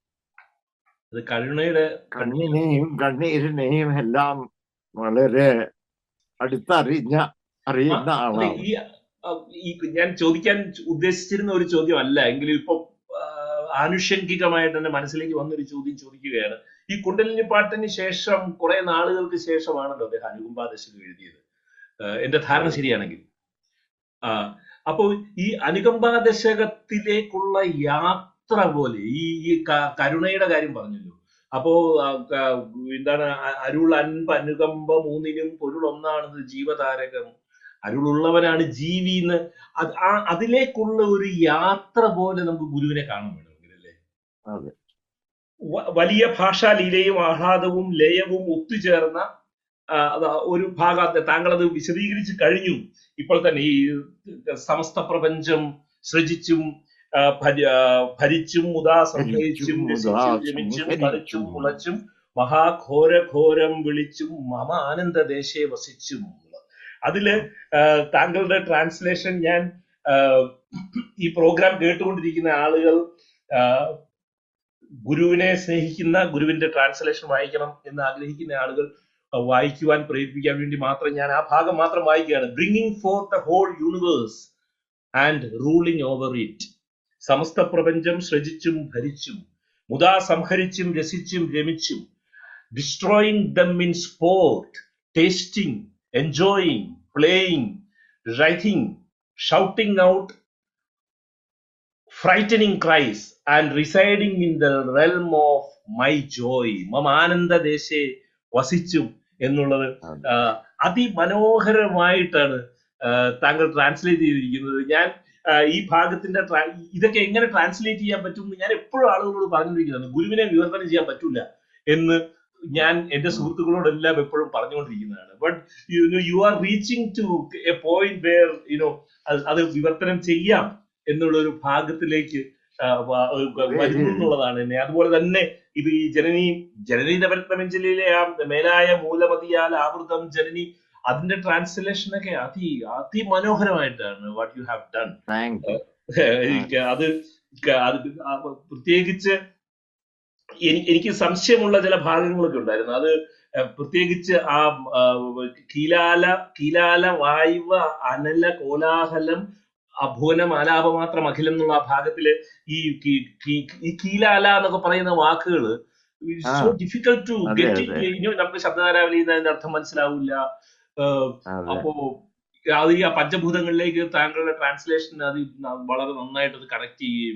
അത് കരുണയുടെ കണ്ണീർ. കണ്ണിനെയും കണ്ണീരിനെയും എല്ലാം വളരെ അടുത്തറിഞ്ഞ ആ, അറിയുന്ന അതെ. ആളാണ്. ഈ ആ, ഈ ഞാൻ ചോദിക്കാൻ ഉദ്ദേശിച്ചിരുന്ന ഒരു ചോദ്യം അല്ല എങ്കിലും ഇപ്പൊ ആ, ആനുഷംഗികമായിട്ട് എന്റെ മനസ്സിലേക്ക് വന്നൊരു ചോദ്യം ചോദിക്കുകയാണ്. ഈ കുണ്ടലിനി പാട്ടിന് ശേഷം കുറെ നാളുകൾക്ക് ശേഷമാണല്ലോ അദ്ദേഹം അനുകമ്പാദശകം എഴുതിയത്, ആ, എന്റെ ധാരണ അതെ ശരിയാണെങ്കിൽ. ആ അപ്പോ ഈ അനുകമ്പാദശകത്തിലേക്കുള്ള യാത്ര പോലെ ഈ ഈ ക- കരുണയുടെ കാര്യം പറഞ്ഞല്ലോ. അപ്പോ ആ, ക- എന്താണ് അ- അരുൾ അൻപ് അനുകമ്പ മൂന്നിനും പൊരുൾ ഒന്നാണത് ജീവതാരകം, അരുളുള്ളവനാണ് ജീവി എന്ന് അത് ആ അതിലേക്കുള്ള ഒരു യാത്ര പോലെ നമുക്ക് ഗുരുവിനെ കാണാൻ വേണമെങ്കിൽ അല്ലേ? അതെ വ- വലിയ ഭാഷാലീലയും ആഹ്ലാദവും ലയവും ഒത്തുചേർന്ന ആ, അത് ഒരു ഭാഗത്തെ താങ്കൾ അത് വിശദീകരിച്ച് കഴിഞ്ഞു. ഇപ്പോൾ തന്നെ ഈ സമസ്ത പ്രപഞ്ചം സൃജിച്ചും ആ, ഭരി- ആ, ഭരിച്ചും മുതാ ഭരിച്ചും സംഭരിച്ചും മുതാ രസിച്ചും രമിച്ചും കളിച്ചും സംഹരിച്ചും മുളച്ചും മഹാഘോര ഘോരം വിളിച്ചും മമ ആനന്ദദേശേ വസിച്ചും എന്നുള്ളത്. അതില് ആ, താങ്കളുടെ ട്രാൻസ്ലേഷൻ ഞാൻ ആ, ഈ പ്രോഗ്രാം കേട്ടുകൊണ്ടിരിക്കുന്ന ആളുകൾ ആ, ഗുരുവിനെ സ്നേഹിക്കുന്ന ഗുരുവിന്റെ ട്രാൻസ്ലേഷൻ വായിക്കണം എന്ന് ആഗ്രഹിക്കുന്ന ആളുകൾ അഹ് വായിക്കുവാൻ പ്രേരിപ്പിക്കാൻ വേണ്ടി മാത്രം ഞാൻ ആ ഭാഗം മാത്രം വായിക്കുകയാണ്. Bringing forth the whole universe and ruling over it. സമസ്ത പ്രപഞ്ചം സൃജിച്ചും ഭരിച്ചും മുതാ സംഹരിച്ചും രസിച്ചും രമിച്ചും destroying them in sport, tasting, enjoying, playing, writing, shouting out frightening cries and residing in the realm of my joy. മമ ആനന്ദദേശേ വസിച്ചും എന്നുള്ളത് അതെ ആ, അതിമനോഹരമായിട്ടാണ് ആ, താങ്കൾ ട്രാൻസ്ലേറ്റ് ചെയ്തിരിക്കുന്നത്. ഞാൻ ആ, ഈ ഭാഗത്തിന്റെ ട്രാ- ഇതൊക്കെ എങ്ങനെ ട്രാൻസ്ലേറ്റ് ചെയ്യാൻ പറ്റും എന്ന് ഞാൻ എപ്പോഴും ആളുകളോട് പറഞ്ഞുകൊണ്ടിരിക്കുന്നതാണ്. ഗുരുവിനെ വിവർത്തനം ചെയ്യാൻ പറ്റൂല എന്ന് ഞാൻ എന്റെ ഉം. സുഹൃത്തുക്കളോടെല്ലാം എപ്പോഴും പറഞ്ഞുകൊണ്ടിരിക്കുന്നതാണ്. But you are reaching to a point where you know അത് വിവർത്തനം ചെയ്യാം എന്നുള്ള ഒരു ഭാഗത്തിലേക്ക് ആ, വ- വ- വരുന്നു എന്നുള്ളതാണ് എന്നെ. അതുപോലെ തന്നെ ഇത് ഈ ജനനി ജനനി നവരത്നമഞ്ജലിയിലെ ആ മേലായ മൂലമതിയാൽ ആവൃതം ജനനി അതിന്റെ ട്രാൻസ്ലേഷനൊക്കെ അതി അതിമനോഹരമായിട്ടാണ് what you have done. Thank you എനിക്ക് അത് ക- അത് ആ പ്രത്യേകിച്ച് എനി- എനിക്ക് സംശയമുള്ള ചില ഭാഗങ്ങളൊക്കെ ഉണ്ടായിരുന്നു. അത് ഏഹ് പ്രത്യേകിച്ച് ആ ആ, കീലാല കീലാല വായുവ അനല കോലാഹലം അഭുവനം ആലാപമാത്രം അഖിലം എന്നുള്ള ആ ഭാഗത്തില് ഈ കീ- കീ- ഈ കീലാല എന്നൊക്കെ പറയുന്ന വാക്കുകൾ ആ സോ ഡിഫിക്കൽട്ട് ടു അതെ ഗെറ്റ് അതെ ഇനി നമുക്ക് ശബ്ദധാരാവലി അതിന്റെ അർത്ഥം മനസ്സിലാവില്ല. ഏഹ് അതെ അപ്പോ അത് ഈ ആ പഞ്ചഭൂതങ്ങളിലേക്ക് താങ്കളുടെ ട്രാൻസ്ലേഷൻ അത് ന- വളരെ നന്നായിട്ട് അത് കണക്ട് ചെയ്യുകയും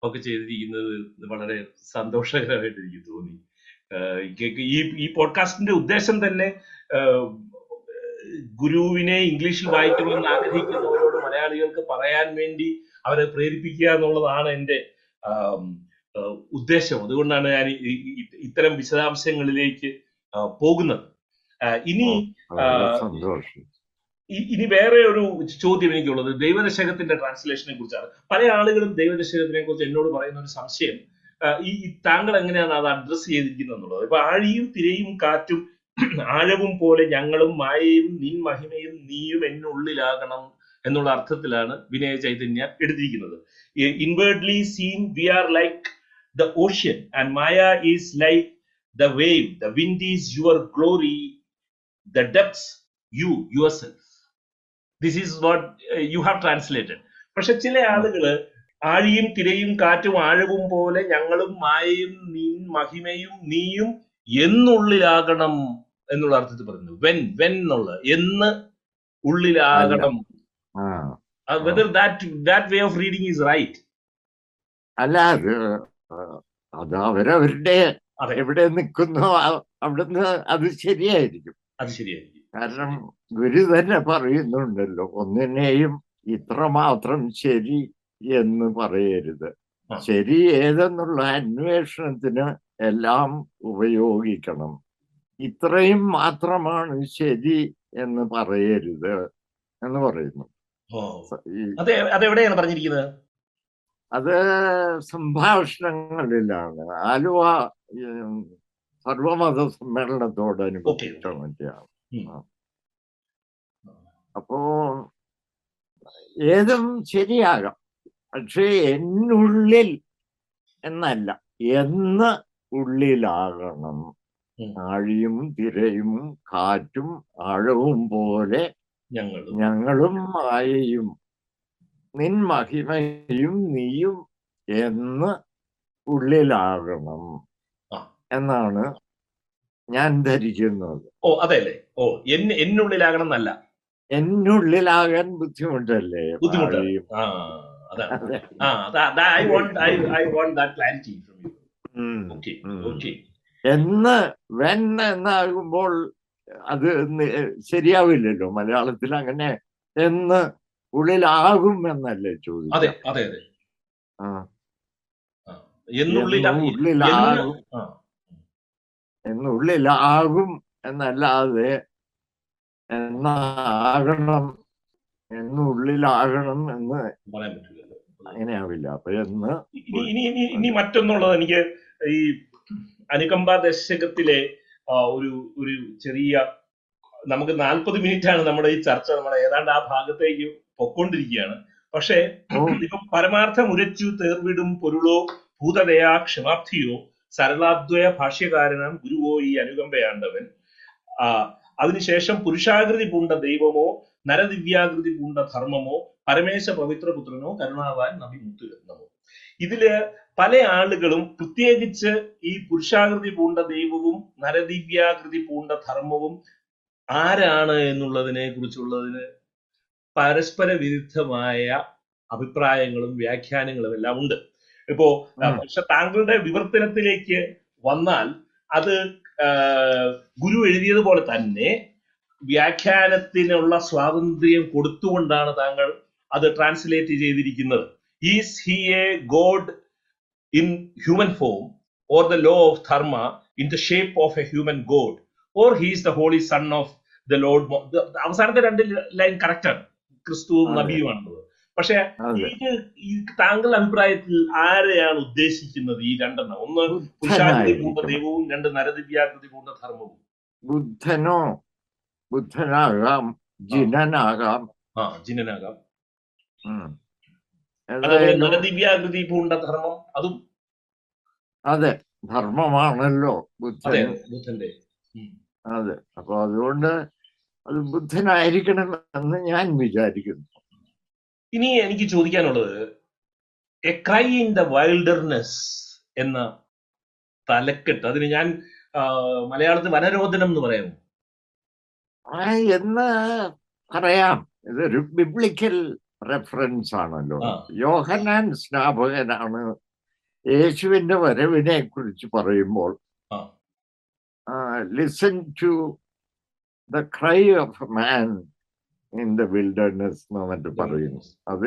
ഒക്കെ ചെയ്തിരിക്കുന്നത് വളരെ സന്തോഷകരമായിട്ട് എനിക്ക് തോന്നി. ആഹ് ഈ- ഈ ഈ പോഡ്കാസ്റ്റിന്റെ ഉദ്ദേശം തന്നെ ആഹ് ഗുരുവിനെ ഇംഗ്ലീഷിൽ വായിക്കണമെന്ന് ആഗ്രഹിക്കുന്നവരോട് മലയാളികൾക്ക് പറയാൻ വേണ്ടി അവരെ പ്രേരിപ്പിക്കുക എന്നുള്ളതാണ് എൻ്റെ ആം, ആഹ് ഉദ്ദേശം. അതുകൊണ്ടാണ് ഞാൻ ഈ- ഈ- ഇത്തരം വിശദാംശങ്ങളിലേക്ക് ആഹ് പോകുന്നത്. ആഹ് ഇനി ഓ വളരെ ആഹ് സന്തോഷം. ഇ- ഇനി വേറെ ഒരു ചോദ്യം എനിക്കുള്ളത് ദൈവദശകത്തിന്റെ ട്രാൻസ്ലേഷനെ കുറിച്ചാണ്. പല ആളുകളും ദൈവദശകത്തിനെ കുറിച്ച് എന്നോട് പറയുന്ന ഒരു സംശയം, ആ, ഈ ഈ താങ്കൾ എങ്ങനെയാണ് അത് അഡ്രസ് ചെയ്തിരിക്കുന്നത് എന്നുള്ളത്. ഇപ്പൊ ആഴിയും തിരയും കാറ്റും ആഴവും പോലെ ഞങ്ങളും മായയും നിൻ മഹിമയും നീയും എന്നുള്ളിലാകണം എന്നുള്ള അർത്ഥത്തിലാണ് വിനയ ചൈതന്യ എടുത്തിരിക്കുന്നത്. Inwardly seen we are like the ocean and maya is like the wave, the wind is your glory, the depths you yourself. This is what you have translated. പക്ഷെ ചില ആളുകള് ആഴിയും തിരയും കാറ്റും ആഴവും പോലെ ഞങ്ങളും മായയും നീൻ മഹിമയും നീയും എന്നുള്ളിലാകണം എന്നുള്ള അർത്ഥത്തിൽ പറയുന്നു. വെൻ വെൻ എന്നുള്ള എന്ന് ഉള്ളിലാകണം. ആ whether that that way of reading is right? അല്ല, അത് ആ, അത് അവരവരുടെ അതെ, എവിടെ നിൽക്കുന്നു ആ- അവിടുന്ന് അത് ശരിയായിരിക്കും. അത് ശരിയായിരിക്കും. കാരണം ഗുരു തന്നെ പറയുന്നുണ്ടല്ലോ, ഒന്നിനെയും ഇത്രമാത്രം ശരി എന്ന് പറയരുത്. ആ, ശരി ഏതെന്നുള്ള അന്വേഷണത്തിന് എല്ലാം ഉപയോഗിക്കണം. ഇത്രയും മാത്രമാണ് ശരി എന്ന് പറയരുത് എന്ന് പറയുന്നു. ഓ, ഈ അതെ, അതെവിടെയാണ് പറഞ്ഞിരിക്കുന്നത്? അത് സംഭാഷണങ്ങളിലാണ്. ആലുവ ഉം, സർവമത ഓക്കെ, സമ്മേളനത്തോടനുബന്ധിച്ച ഓക്കെ. മറ്റാണ്. ഉം. അപ്പോ ഏതും ശരിയാകാം, പക്ഷേ എന്നുള്ളിൽ എന്നല്ല, എന്ന് ഉള്ളിലാകണം. ഉം. ആഴിയും തിരയും കാറ്റും ആഴവും പോലെ ഞങ്ങളും ഞങ്ങളും മായയും നിൻ മഹിമയും നീയും എന്ന് ഉള്ളിലാകണം ആ. എന്നാണ് ഞാൻ ധരിക്കുന്നത്. ഓ, അതെ അല്ലേ? ഓ, എന്നെ എന്നുള്ളിലാകണം എന്നല്ല, എന്നുള്ളിലാകാൻ ബുദ്ധിമുട്ടല്ലേ? ബുദ്ധിമുട്ടാണ്. ആഴിയും ആ, അതാണ്. അതെ. ആ, I want I I want that clarity from you. Hmm, okay, hmm. Okay. എന്ന് വെൻ എന്നാകുമ്പോൾ അത് നി- ശരിയാവില്ലല്ലോ. മലയാളത്തിൽ അങ്ങനെ എന്ന് ഉള്ളിലാകും എന്നല്ലേ അതെ, ചോദിക്കാം. അതെ, അതെ. ആ, ആ, എന്നുള്ളില എന്ന് എന്ന് ഉള്ളിലാകും ആ, എന്നുള്ളിലാകും എന്നല്ലാതെ എന്നാകണം എന്നുള്ളിലാകണം എന്ന് പറയാൻ പറ്റില്ലല്ലോ. അങ്ങനെയാവില്ല. അപ്പൊ എന്ന് ഇനി ഇനി ഇനി ഇനി മറ്റൊന്നുള്ളത്, എനിക്ക് ഈ അനുകമ്പ ദശകത്തിലെ ആ, ഒരു ഒരു ചെറിയ, നമുക്ക് നാൽപ്പത് മിനിറ്റ് ആണ് നമ്മുടെ ഈ ചർച്ച, നമ്മൾ ഏതാണ്ട് ആ ഭാഗത്തേക്ക് പൊക്കൊണ്ടിരിക്കുകയാണ്. പക്ഷേ ഓ ഇപ്പൊ പരമാർത്ഥം ഉരച്ചു തേർവിടും പൊരുളോ ഭൂതദയാ ക്ഷമാബ്ധിയോ സരളാദ്വയ ഭാഷ്യകാരനാം ഗുരുവോ ഈ അനുകമ്പയാണ്ടവൻ. ആ അതിനുശേഷം പുരുഷാകൃതി പൂണ്ട ദൈവമോ നരദിവ്യാകൃതി പൂണ്ട ധർമ്മമോ പരമേശ പവിത്രപുത്രനോ കരുണാവാൻ നബി മുത്തുരത്നമോ. ഇതില് പല ആളുകളും പ്രത്യേകിച്ച് ഈ പുരുഷാകൃതി പൂണ്ട ദൈവവും നരദിവ്യാകൃതി പൂണ്ട ധർമ്മവും ആരാണ് എന്നുള്ളതിനെ കുറിച്ചുള്ളതിന് പരസ്പര വിരുദ്ധമായ അഭിപ്രായങ്ങളും വ്യാഖ്യാനങ്ങളും എല്ലാം ഉണ്ട്. ഇപ്പോ ആ, ഉം. പക്ഷെ താങ്കളുടെ വിവർത്തനത്തിലേക്ക് വന്നാൽ അത് ആ, ഗുരു എഴുതിയതുപോലെ തന്നെ വ്യാഖ്യാനത്തിനുള്ള സ്വാതന്ത്ര്യം കൊടുത്തുകൊണ്ടാണ് താങ്കൾ അത് ട്രാൻസ്ലേറ്റ് ചെയ്തിരിക്കുന്നത്. Is he a god in human form or the law of dharma in the shape of a human god or he is the holy son of the lord? Mo- the- the അവസാനത്തെ രണ്ട് line correct ആണ്, ക്രിസ്തുവും അതെ നബിയുമാണുള്ളത്. പക്ഷെ അതെ ഇത് ഈ താങ്കളുടെ അഭിപ്രായത്തിൽ ആരെയാണ് ഉദ്ദേശിക്കുന്നത് ഈ രണ്ടെണ്ണം? ഒന്ന് പുരുഷാകൃതി പൂണ്ട ബുദ്ധനായിരിക്കണം. ദൈവവും രണ്ട് നരദിവ്യാകൃതി പൂണ്ട ധർമ്മവും. ബുദ്ധനോ ബുദ്ധനാകാം, ജിനനാകാം. ആ, ജിനനാകാം. ഉം. അതേപോലെ ഏതായാലും നരദിവ്യാകൃതി പൂണ്ട ധർമ്മം, അതും അതെ ധർമ്മമാണല്ലോ അതെ ബുദ്ധൻ. അതെ ബുദ്ധന്റെ. ഉം. അതെ, അപ്പൊ അതുകൊണ്ട് അത് ബുദ്ധനായിരിക്കണം എന്ന് ഞാൻ വിചാരിക്കുന്നു. ഇനി എനിക്ക് ചോദിക്കാനുള്ളത്, a cry in the wilderness എന്ന തലക്കെട്ട്, അതിന് ഞാൻ ആ, മലയാളത്തിൽ വനരോധനം എന്ന് പറയാമോ? ആ, എന്ന് പറയാം. ഇതൊരു ബിബ്ലിക്കൽ റെഫറൻസ് ആണല്ലോ. ആ, യോഹന്നാൻ സ്നാപകനാണ് യേശുവിന്റെ വരവിനെ കുറിച്ച് പറയുമ്പോൾ ആ listen to the cry of a man in the wilderness എന്ന് മറ്റു പറയുന്നു. അത്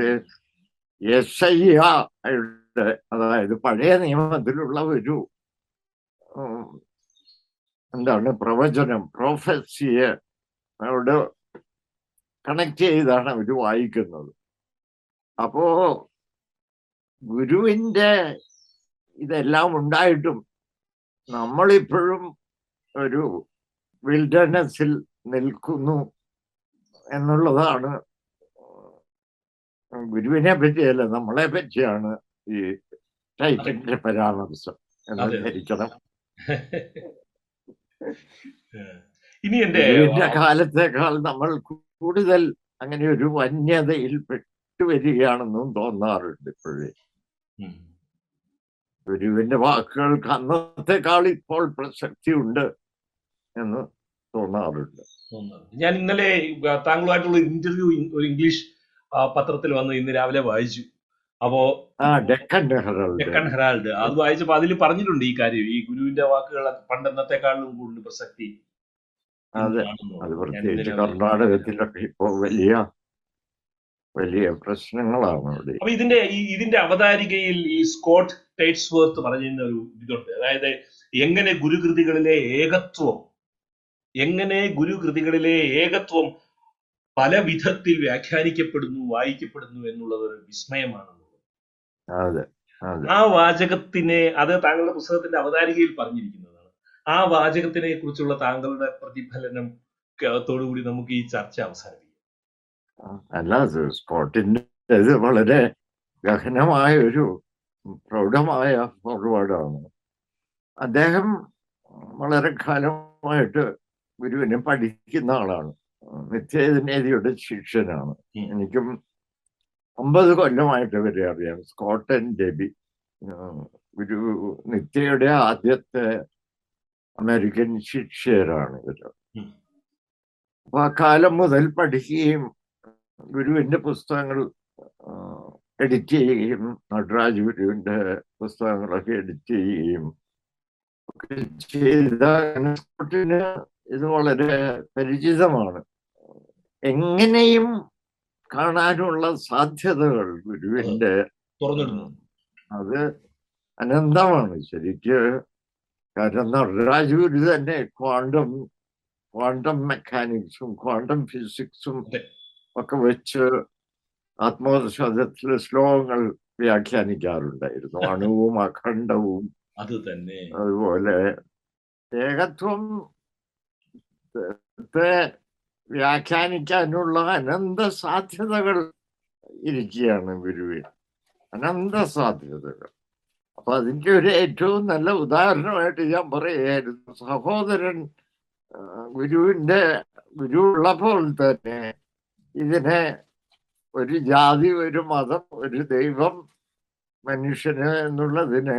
യെശയ്യായുടെ, അതായത് പഴയ നിയമത്തിലുള്ള ഒരു ഉം, എന്താണ് പ്രവചനം, പ്രൊഫസിയെ അവിടെ കണക്ട് ചെയ്താണ് അവർ വായിക്കുന്നത്. അപ്പോ ഗുരുവിന്റെ ഇതെല്ലാം ഉണ്ടായിട്ടും നമ്മളിപ്പോഴും ഒരു വിൽഡർനെസ്സിൽ നിൽക്കുന്നു എന്നുള്ളതാണ്. ഗുരുവിനെ പറ്റിയല്ല, നമ്മളെ പറ്റിയാണ് ഈ ടൈറ്റിന്റെ പരാമർശം എന്ന് ധരിക്കണം. ഇനി എന്റെ ഗുരുവിന്റെ കാലത്തേക്കാൾ നമ്മൾ കൂടുതൽ അങ്ങനെ ഒരു വന്യതയിൽ പെട്ടുവരികയാണെന്നും തോന്നാറുണ്ട് ഇപ്പോഴേ. ഗുരുവിന്റെ വാക്കുകൾക്ക് അന്നത്തെക്കാൾ ഇപ്പോൾ പ്രസക്തി ഉണ്ട് എന്ന് തോന്നാറുണ്ട്. ഞാൻ ഇന്നലെ താങ്കളുമായിട്ടുള്ള ഇന്റർവ്യൂ ഒരു ഇംഗ്ലീഷ് പത്രത്തിൽ വന്ന് ഇന്ന് രാവിലെ വായിച്ചു. അപ്പോ ആ ഡെക്കൻ ഹെറാൾഡ് ഡെക്കൻ ഹെറാൾഡ് അത് വായിച്ചപ്പോ അതിൽ പറഞ്ഞിട്ടുണ്ട് ഈ കാര്യം, ഈ ഗുരുവിന്റെ വാക്കുകൾ പണ്ടെന്നത്തെക്കാളും കൂടുതൽ പ്രസക്തി. അതെ, അത് പ്രത്യേകിച്ച് കർണാടകത്തിലൊക്കെ ഇപ്പോ വലിയ വലിയ പ്രശ്നങ്ങളാണ് അവിടെ. അപ്പൊ ഇതിന്റെ ഇതിന്റെ അവതാരികയിൽ ഈ സ്കോട്ട് ടൈറ്റ്സ്വർത്ത് പറഞ്ഞിരുന്ന ഒരു ഇതുണ്ട്. അതായത് എങ്ങനെ ഗുരുകൃതികളിലെ ഏകത്വം എങ്ങനെ ഗുരുകൃതികളിലെ ഏകത്വം പല വിധത്തിൽ വ്യാഖ്യാനിക്കപ്പെടുന്നു, വായിക്കപ്പെടുന്നു എന്നുള്ളത് ഒരു വിസ്മയമാണെന്നുള്ളത്. ആ വാചകത്തിനെ, അത് താങ്കളുടെ പുസ്തകത്തിന്റെ അവതാരികയിൽ പറഞ്ഞിരിക്കുന്നതാണ്. ആ വാചകത്തിനെ കുറിച്ചുള്ള താങ്കളുടെ പ്രതിഫലനം ത്തോടുകൂടി നമുക്ക് ഈ ചർച്ച അവസാനിപ്പിക്കാം. അല്ല, സ്കോട്ടിന്റെ ഇത് വളരെ ഗഹനമായ ഒരു പ്രൗഢമായ ഫോർവേഡാണ്. അദ്ദേഹം വളരെ കാലമായിട്ട് ഗുരുവിനെ പഠിക്കുന്ന ആളാണ്. നിത്യനേതിയുടെ ശിഷ്യനാണ്. എനിക്കും അമ്പത് കൊല്ലമായിട്ട് വരെ അറിയാം. സ്കോട്ടൻ ഡെബി ഗുരു നിത്യയുടെ ആദ്യത്തെ അമേരിക്കൻ ശിഷ്യരാണ് ഇവര്. അപ്പൊ ആ കാലം മുതൽ പഠിക്കുകയും ഗുരുവിന്റെ പുസ്തകങ്ങൾ എഡിറ്റ് ചെയ്യുകയും നടരാജ് ഗുരുവിന്റെ പുസ്തകങ്ങളൊക്കെ എഡിറ്റ് ചെയ്യുകയും ഒക്കെ ചെയ്ത സ്കോട്ടിന് ഇത് വളരെ പരിചിതമാണ്. എങ്ങനെയും കാണാനുള്ള സാധ്യതകൾ ഗുരുവിന്റെ അത് അനന്തമാണ് ശരിക്ക്. കാരണം നടരാജ് ഗുരു തന്നെ ക്വാണ്ടം ക്വാണ്ടം മെക്കാനിക്സും ക്വാണ്ടം ഫിസിക്സും ഒക്കെ വെച്ച് ആത്മോപനിഷത്തിലെ ശ്ലോകങ്ങൾ വ്യാഖ്യാനിക്കാറുണ്ടായിരുന്നു. അണുവും അഖണ്ഡവും അത് തന്നെ. അതുപോലെ ഏകത്വം വ്യാഖ്യാനിക്കാനുള്ള അനന്ത സാധ്യതകൾ ഇരിക്കുകയാണ് ഗുരുവിന്, അനന്ത സാധ്യതകൾ. അപ്പൊ അതിന്റെ ഒരു ഏറ്റവും നല്ല ഉദാഹരണമായിട്ട് ഞാൻ പറയുകയായിരുന്നു, സഹോദരൻ ഗുരുവിന്റെ ഗുരു ഉള്ളപ്പോൾ തന്നെ ഇതിനെ ഒരു ജാതി, ഒരു മതം, ഒരു ദൈവം, മനുഷ്യന് എന്നുള്ളതിനെ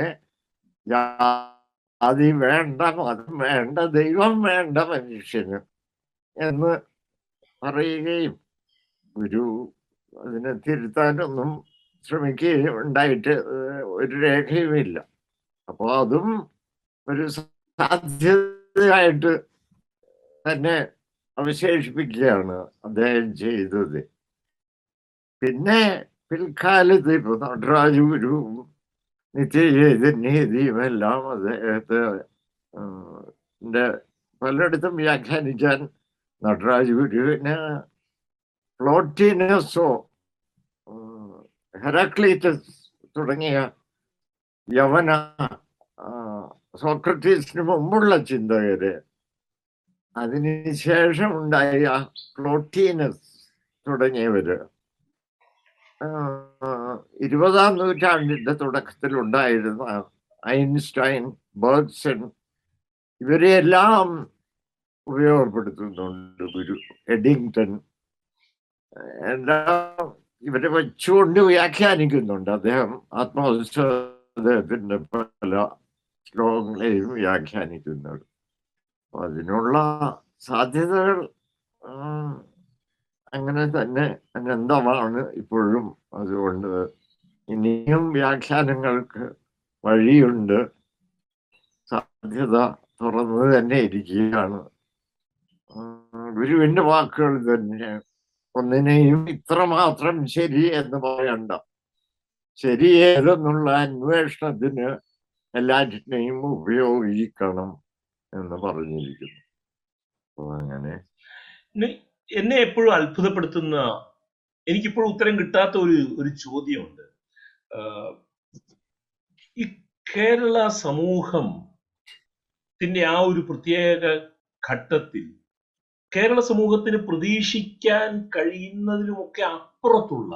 ജാതി വേണ്ട, മതം വേണ്ട, ദൈവം വേണ്ട മനുഷ്യന് എന്ന് പറയുകയും ഗുരു അതിനെ തിരുത്താനൊന്നും ശ്രമിക്കുകയും ഉണ്ടായിട്ട് ഒരു രേഖയുമില്ല. അപ്പോൾ അതും ഒരു സാധ്യതയായിട്ട് തന്നെ അവശേഷിപ്പിക്കുകയാണ് അദ്ദേഹം ചെയ്തത്. പിന്നെ പിൽക്കാലത്ത് ഇപ്പൊ നടരാജ ഗുരുവും നിത്യചൈതന്യതിയും എല്ലാം അദ്ദേഹത്തെ പലയിടത്തും വ്യാഖ്യാനിക്കാൻ നടരാജ ഗുരുവിന് പ്ലോട്ടിനസോ ഹെറാക്ലീറ്റസ് തുടങ്ങിയ യവന സോക്രട്ടീസിന് മുമ്പുള്ള ചിന്തകര്, അതിനുശേഷം ഉണ്ടായ പ്ലോട്ടീനസ് തുടങ്ങിയവര്, ഇരുപതാം നൂറ്റാണ്ടിന്റെ തുടക്കത്തിൽ ഉണ്ടായിരുന്ന ഐൻസ്റ്റൈൻ, ബെർഗ്സൺ, ഇവരെയെല്ലാം ഉപയോഗപ്പെടുത്തുന്നുണ്ട് ഗുരു. എഡിങ്ടൺ എല്ലാം ഇവരെ വെച്ചുകൊണ്ട് വ്യാഖ്യാനിക്കുന്നുണ്ട്. അദ്ദേഹം ആത്മവിശ്വാസത്തിന്റെ പല ശ്ലോകങ്ങളെയും വ്യാഖ്യാനിക്കുന്നുണ്ട്. അതിനുള്ള സാധ്യതകൾ അങ്ങനെ തന്നെ അനന്തമാണ് ഇപ്പോഴും. അതുകൊണ്ട് ഇനിയും വ്യാഖ്യാനങ്ങൾക്ക് വഴിയുണ്ട്, സാധ്യത തുറന്നു തന്നെ ഇരിക്കുകയാണ്. ഗുരുവിന്റെ വാക്കുകൾ തന്നെ ഒന്നിനെയും ഇത്രമാത്രം ശരി എന്ന് പറയണ്ട, ശരി ഏതെന്നുള്ള അന്വേഷണത്തിന് എല്ലാറ്റിനെയും ഉപയോഗിക്കണം എന്ന് പറഞ്ഞിരിക്കുന്നു. അപ്പൊ അങ്ങനെ എന്നെ എപ്പോഴും അത്ഭുതപ്പെടുത്തുന്ന, എനിക്കിപ്പോഴും ഉത്തരം കിട്ടാത്ത ഒരു ഒരു ചോദ്യമുണ്ട്. ഈ കേരള സമൂഹത്തിന്റെ ആ ഒരു പ്രത്യേക ഘട്ടത്തിൽ കേരള സമൂഹത്തിന് പ്രതീക്ഷിക്കാൻ കഴിയുന്നതിനുമൊക്കെ അപ്പുറത്തുള്ള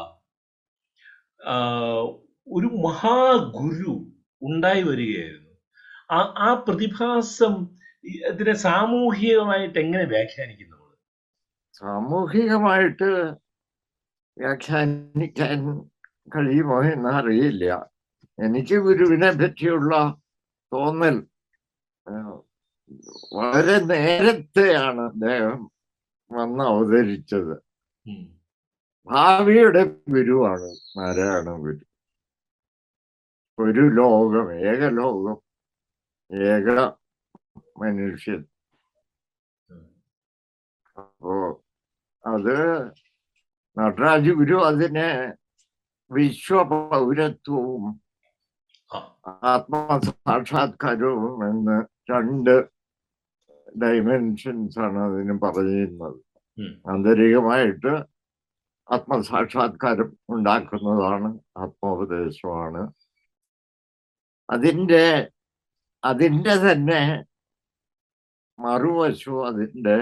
ഒരു മഹാഗുരു ഉണ്ടായി വരികയായിരുന്നു. ആ ആ പ്രതിഭാസം ഇതിനെ സാമൂഹികമായിട്ട് എങ്ങനെ വ്യാഖ്യാനിക്കുന്നു? സാമൂഹികമായിട്ട് വ്യാഖ്യാനിക്കാൻ കഴിയുമോ എന്നറിയില്ല. എനിക്ക് ഗുരുവിനെ പറ്റിയുള്ള തോന്നൽ വളരെ നേരത്തെയാണ് അദ്ദേഹം വന്ന് അവതരിച്ചത്. ഭാവിയുടെ ഗുരുവാണ് നാരായണ ഗുരു. ഒരു ലോകം, ഏക ലോകം, ഏക മനുഷ്യൻ. അപ്പോ അത് നടരാജ ഗുരു അതിനെ വിശ്വപൗരത്വവും ആത്മസാക്ഷാത്കാരവും എന്ന് രണ്ട് ഡൈമെൻഷൻസ് ആണ് അതിന് പറയുന്നത്. ആന്തരികമായിട്ട് ആത്മസാക്ഷാത്കാരം ഉണ്ടാക്കുന്നതാണ് ആത്മോപദേശമാണ്. അതിൻ്റെ അതിൻ്റെ തന്നെ മറുവശവും അതിൻ്റെ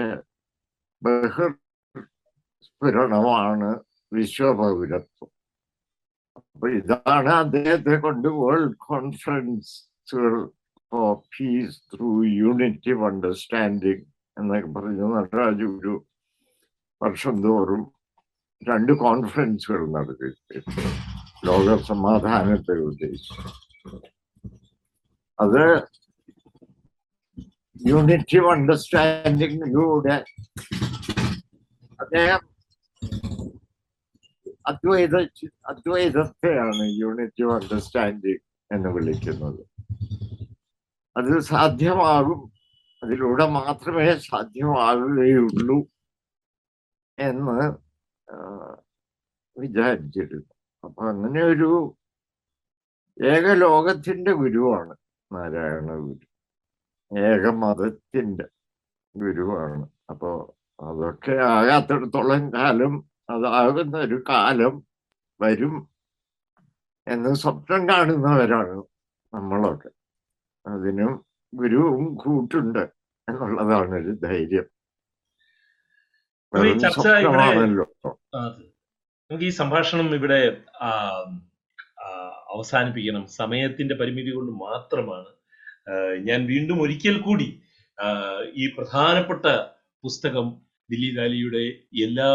ബഹിർസ്ഫുരണമാണ് വിശ്വപൗരത്വം. അപ്പൊ ഇതാണ് അദ്ദേഹത്തെ കൊണ്ട് വേൾഡ് കോൺഫറൻസുകൾ for peace through unity understanding എന്നൊക്കെ പറഞ്ഞു നടരാജ ഗുരു വർഷം തോറും രണ്ട് കോൺഫറൻസുകൾ നടത്തി, ലോക സമാധാനത്തെ ഉദ്ദേശിച്ചു. അത് യൂണിറ്റി അണ്ടർസ്റ്റാൻഡിങ്ങിലൂടെ അദ്ദേഹം അദ്വൈത അദ്വൈതത്തെയാണ് യൂണിറ്റി അണ്ടർസ്റ്റാൻഡിങ് എന്ന് വിളിക്കുന്നത്. അത് സാധ്യമാകും, അതിലൂടെ മാത്രമേ സാധ്യമാകുകയുള്ളൂ എന്ന് വിചാരിച്ചിരുന്നു. അപ്പൊ അങ്ങനെ ഒരു ഏകലോകത്തിന്റെ ഗുരുവാണ് നാരായണ ഗുരു, ഏകമതത്തിന്റെ ഗുരുവാണ്. അപ്പോ അതൊക്കെ ആകാത്തിടത്തോളം കാലം അതാകുന്ന ഒരു കാലം വരും എന്ന് സ്വപ്നം കാണുന്നവരാണ് നമ്മളൊക്കെ. അതിനും ഗുരുവും കൂട്ടുണ്ട് എന്നുള്ളതാണ് ഒരു ധൈര്യം. സ്വപ്നമാണല്ലോ. നമുക്ക് ഈ സംഭാഷണം ഇവിടെ അവസാനിപ്പിക്കണം, സമയത്തിന്റെ പരിമിതി കൊണ്ട് മാത്രമാണ്. ഞാൻ വീണ്ടും ഒരിക്കൽ കൂടി ഈ പ്രധാനപ്പെട്ട പുസ്തകം ദില്ലി വാലിയുടെ എല്ലാ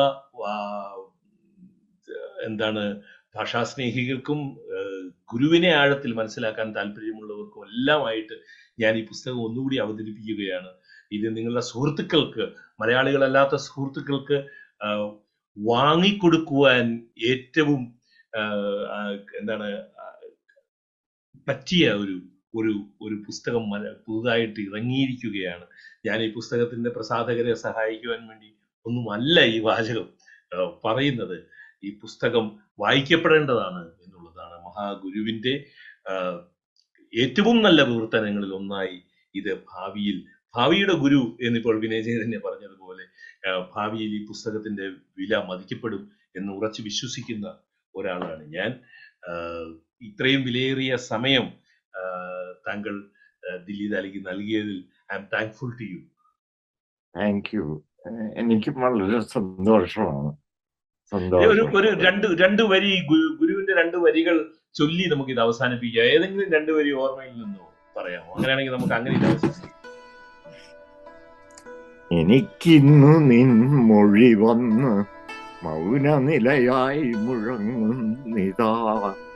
എന്താണ് ഭാഷാസ്നേഹികൾക്കും ഗുരുവിനെ ആഴത്തിൽ മനസ്സിലാക്കാൻ താല്പര്യമുള്ളവർക്കും എല്ലാമായിട്ട് ഞാൻ ഈ പുസ്തകം ഒന്നുകൂടി അവതരിപ്പിക്കുകയാണ്. ഇത് നിങ്ങളുടെ സുഹൃത്തുക്കൾക്ക്, മലയാളികളല്ലാത്ത സുഹൃത്തുക്കൾക്ക് വാങ്ങിക്കൊടുക്കുവാൻ ഏറ്റവും എന്താണ് പറ്റിയ ഒരു ഒരു ഒരു പുസ്തകം പുതുതായിട്ട് ഇറങ്ങിയിരിക്കുകയാണ്. ഞാൻ ഈ പുസ്തകത്തിന്റെ പ്രസാധകരെ സഹായിക്കുവാൻ വേണ്ടി ഒന്നുമല്ല ഈ വാചകം പറയുന്നത്. ഈ പുസ്തകം വായിക്കപ്പെടേണ്ടതാണ് എന്നുള്ളതാണ്. മഹാഗുരുവിന്റെ ഏറ്റവും നല്ല വിവർത്തനങ്ങളിൽ ഒന്നായി ഇത് ഭാവിയിൽ, ഭാവിയുടെ ഗുരു എന്നിപ്പോൾ വിനയജയൻ തന്നെ പറഞ്ഞതുപോലെ ഭാവിയിൽ ഈ പുസ്തകത്തിന്റെ വില മതിക്കപ്പെടും എന്ന് ഉറച്ചു വിശ്വസിക്കുന്ന ഒരാളാണ് ഞാൻ. ഇത്രയും വിലയേറിയ സമയം താങ്കൾ ദില്ലി വാലിക്ക് നൽകിയതിൽ I am thankful to you. Thank you. എനിക്കും വളരെ സന്തോഷമാണ്. ഒരു ഒരു രണ്ട് രണ്ട് വരി ഗുരുവിന്റെ രണ്ട് വരികൾ ചൊല്ലി നമുക്ക് ഇത് അവസാനിപ്പിക്കാം. ഏതെങ്കിലും രണ്ട് വരി ഓർമ്മയിൽ നിന്നോ പറയാമോ? അങ്ങനെയാണെങ്കിൽ നമുക്ക് അങ്ങനെ ഇത് അവസാനിപ്പിക്കാം. എനിക്കിന്നു നിൻ മൊഴി വന്ന് മൗന നിലയായി മുഴങ്ങുന്നിതാ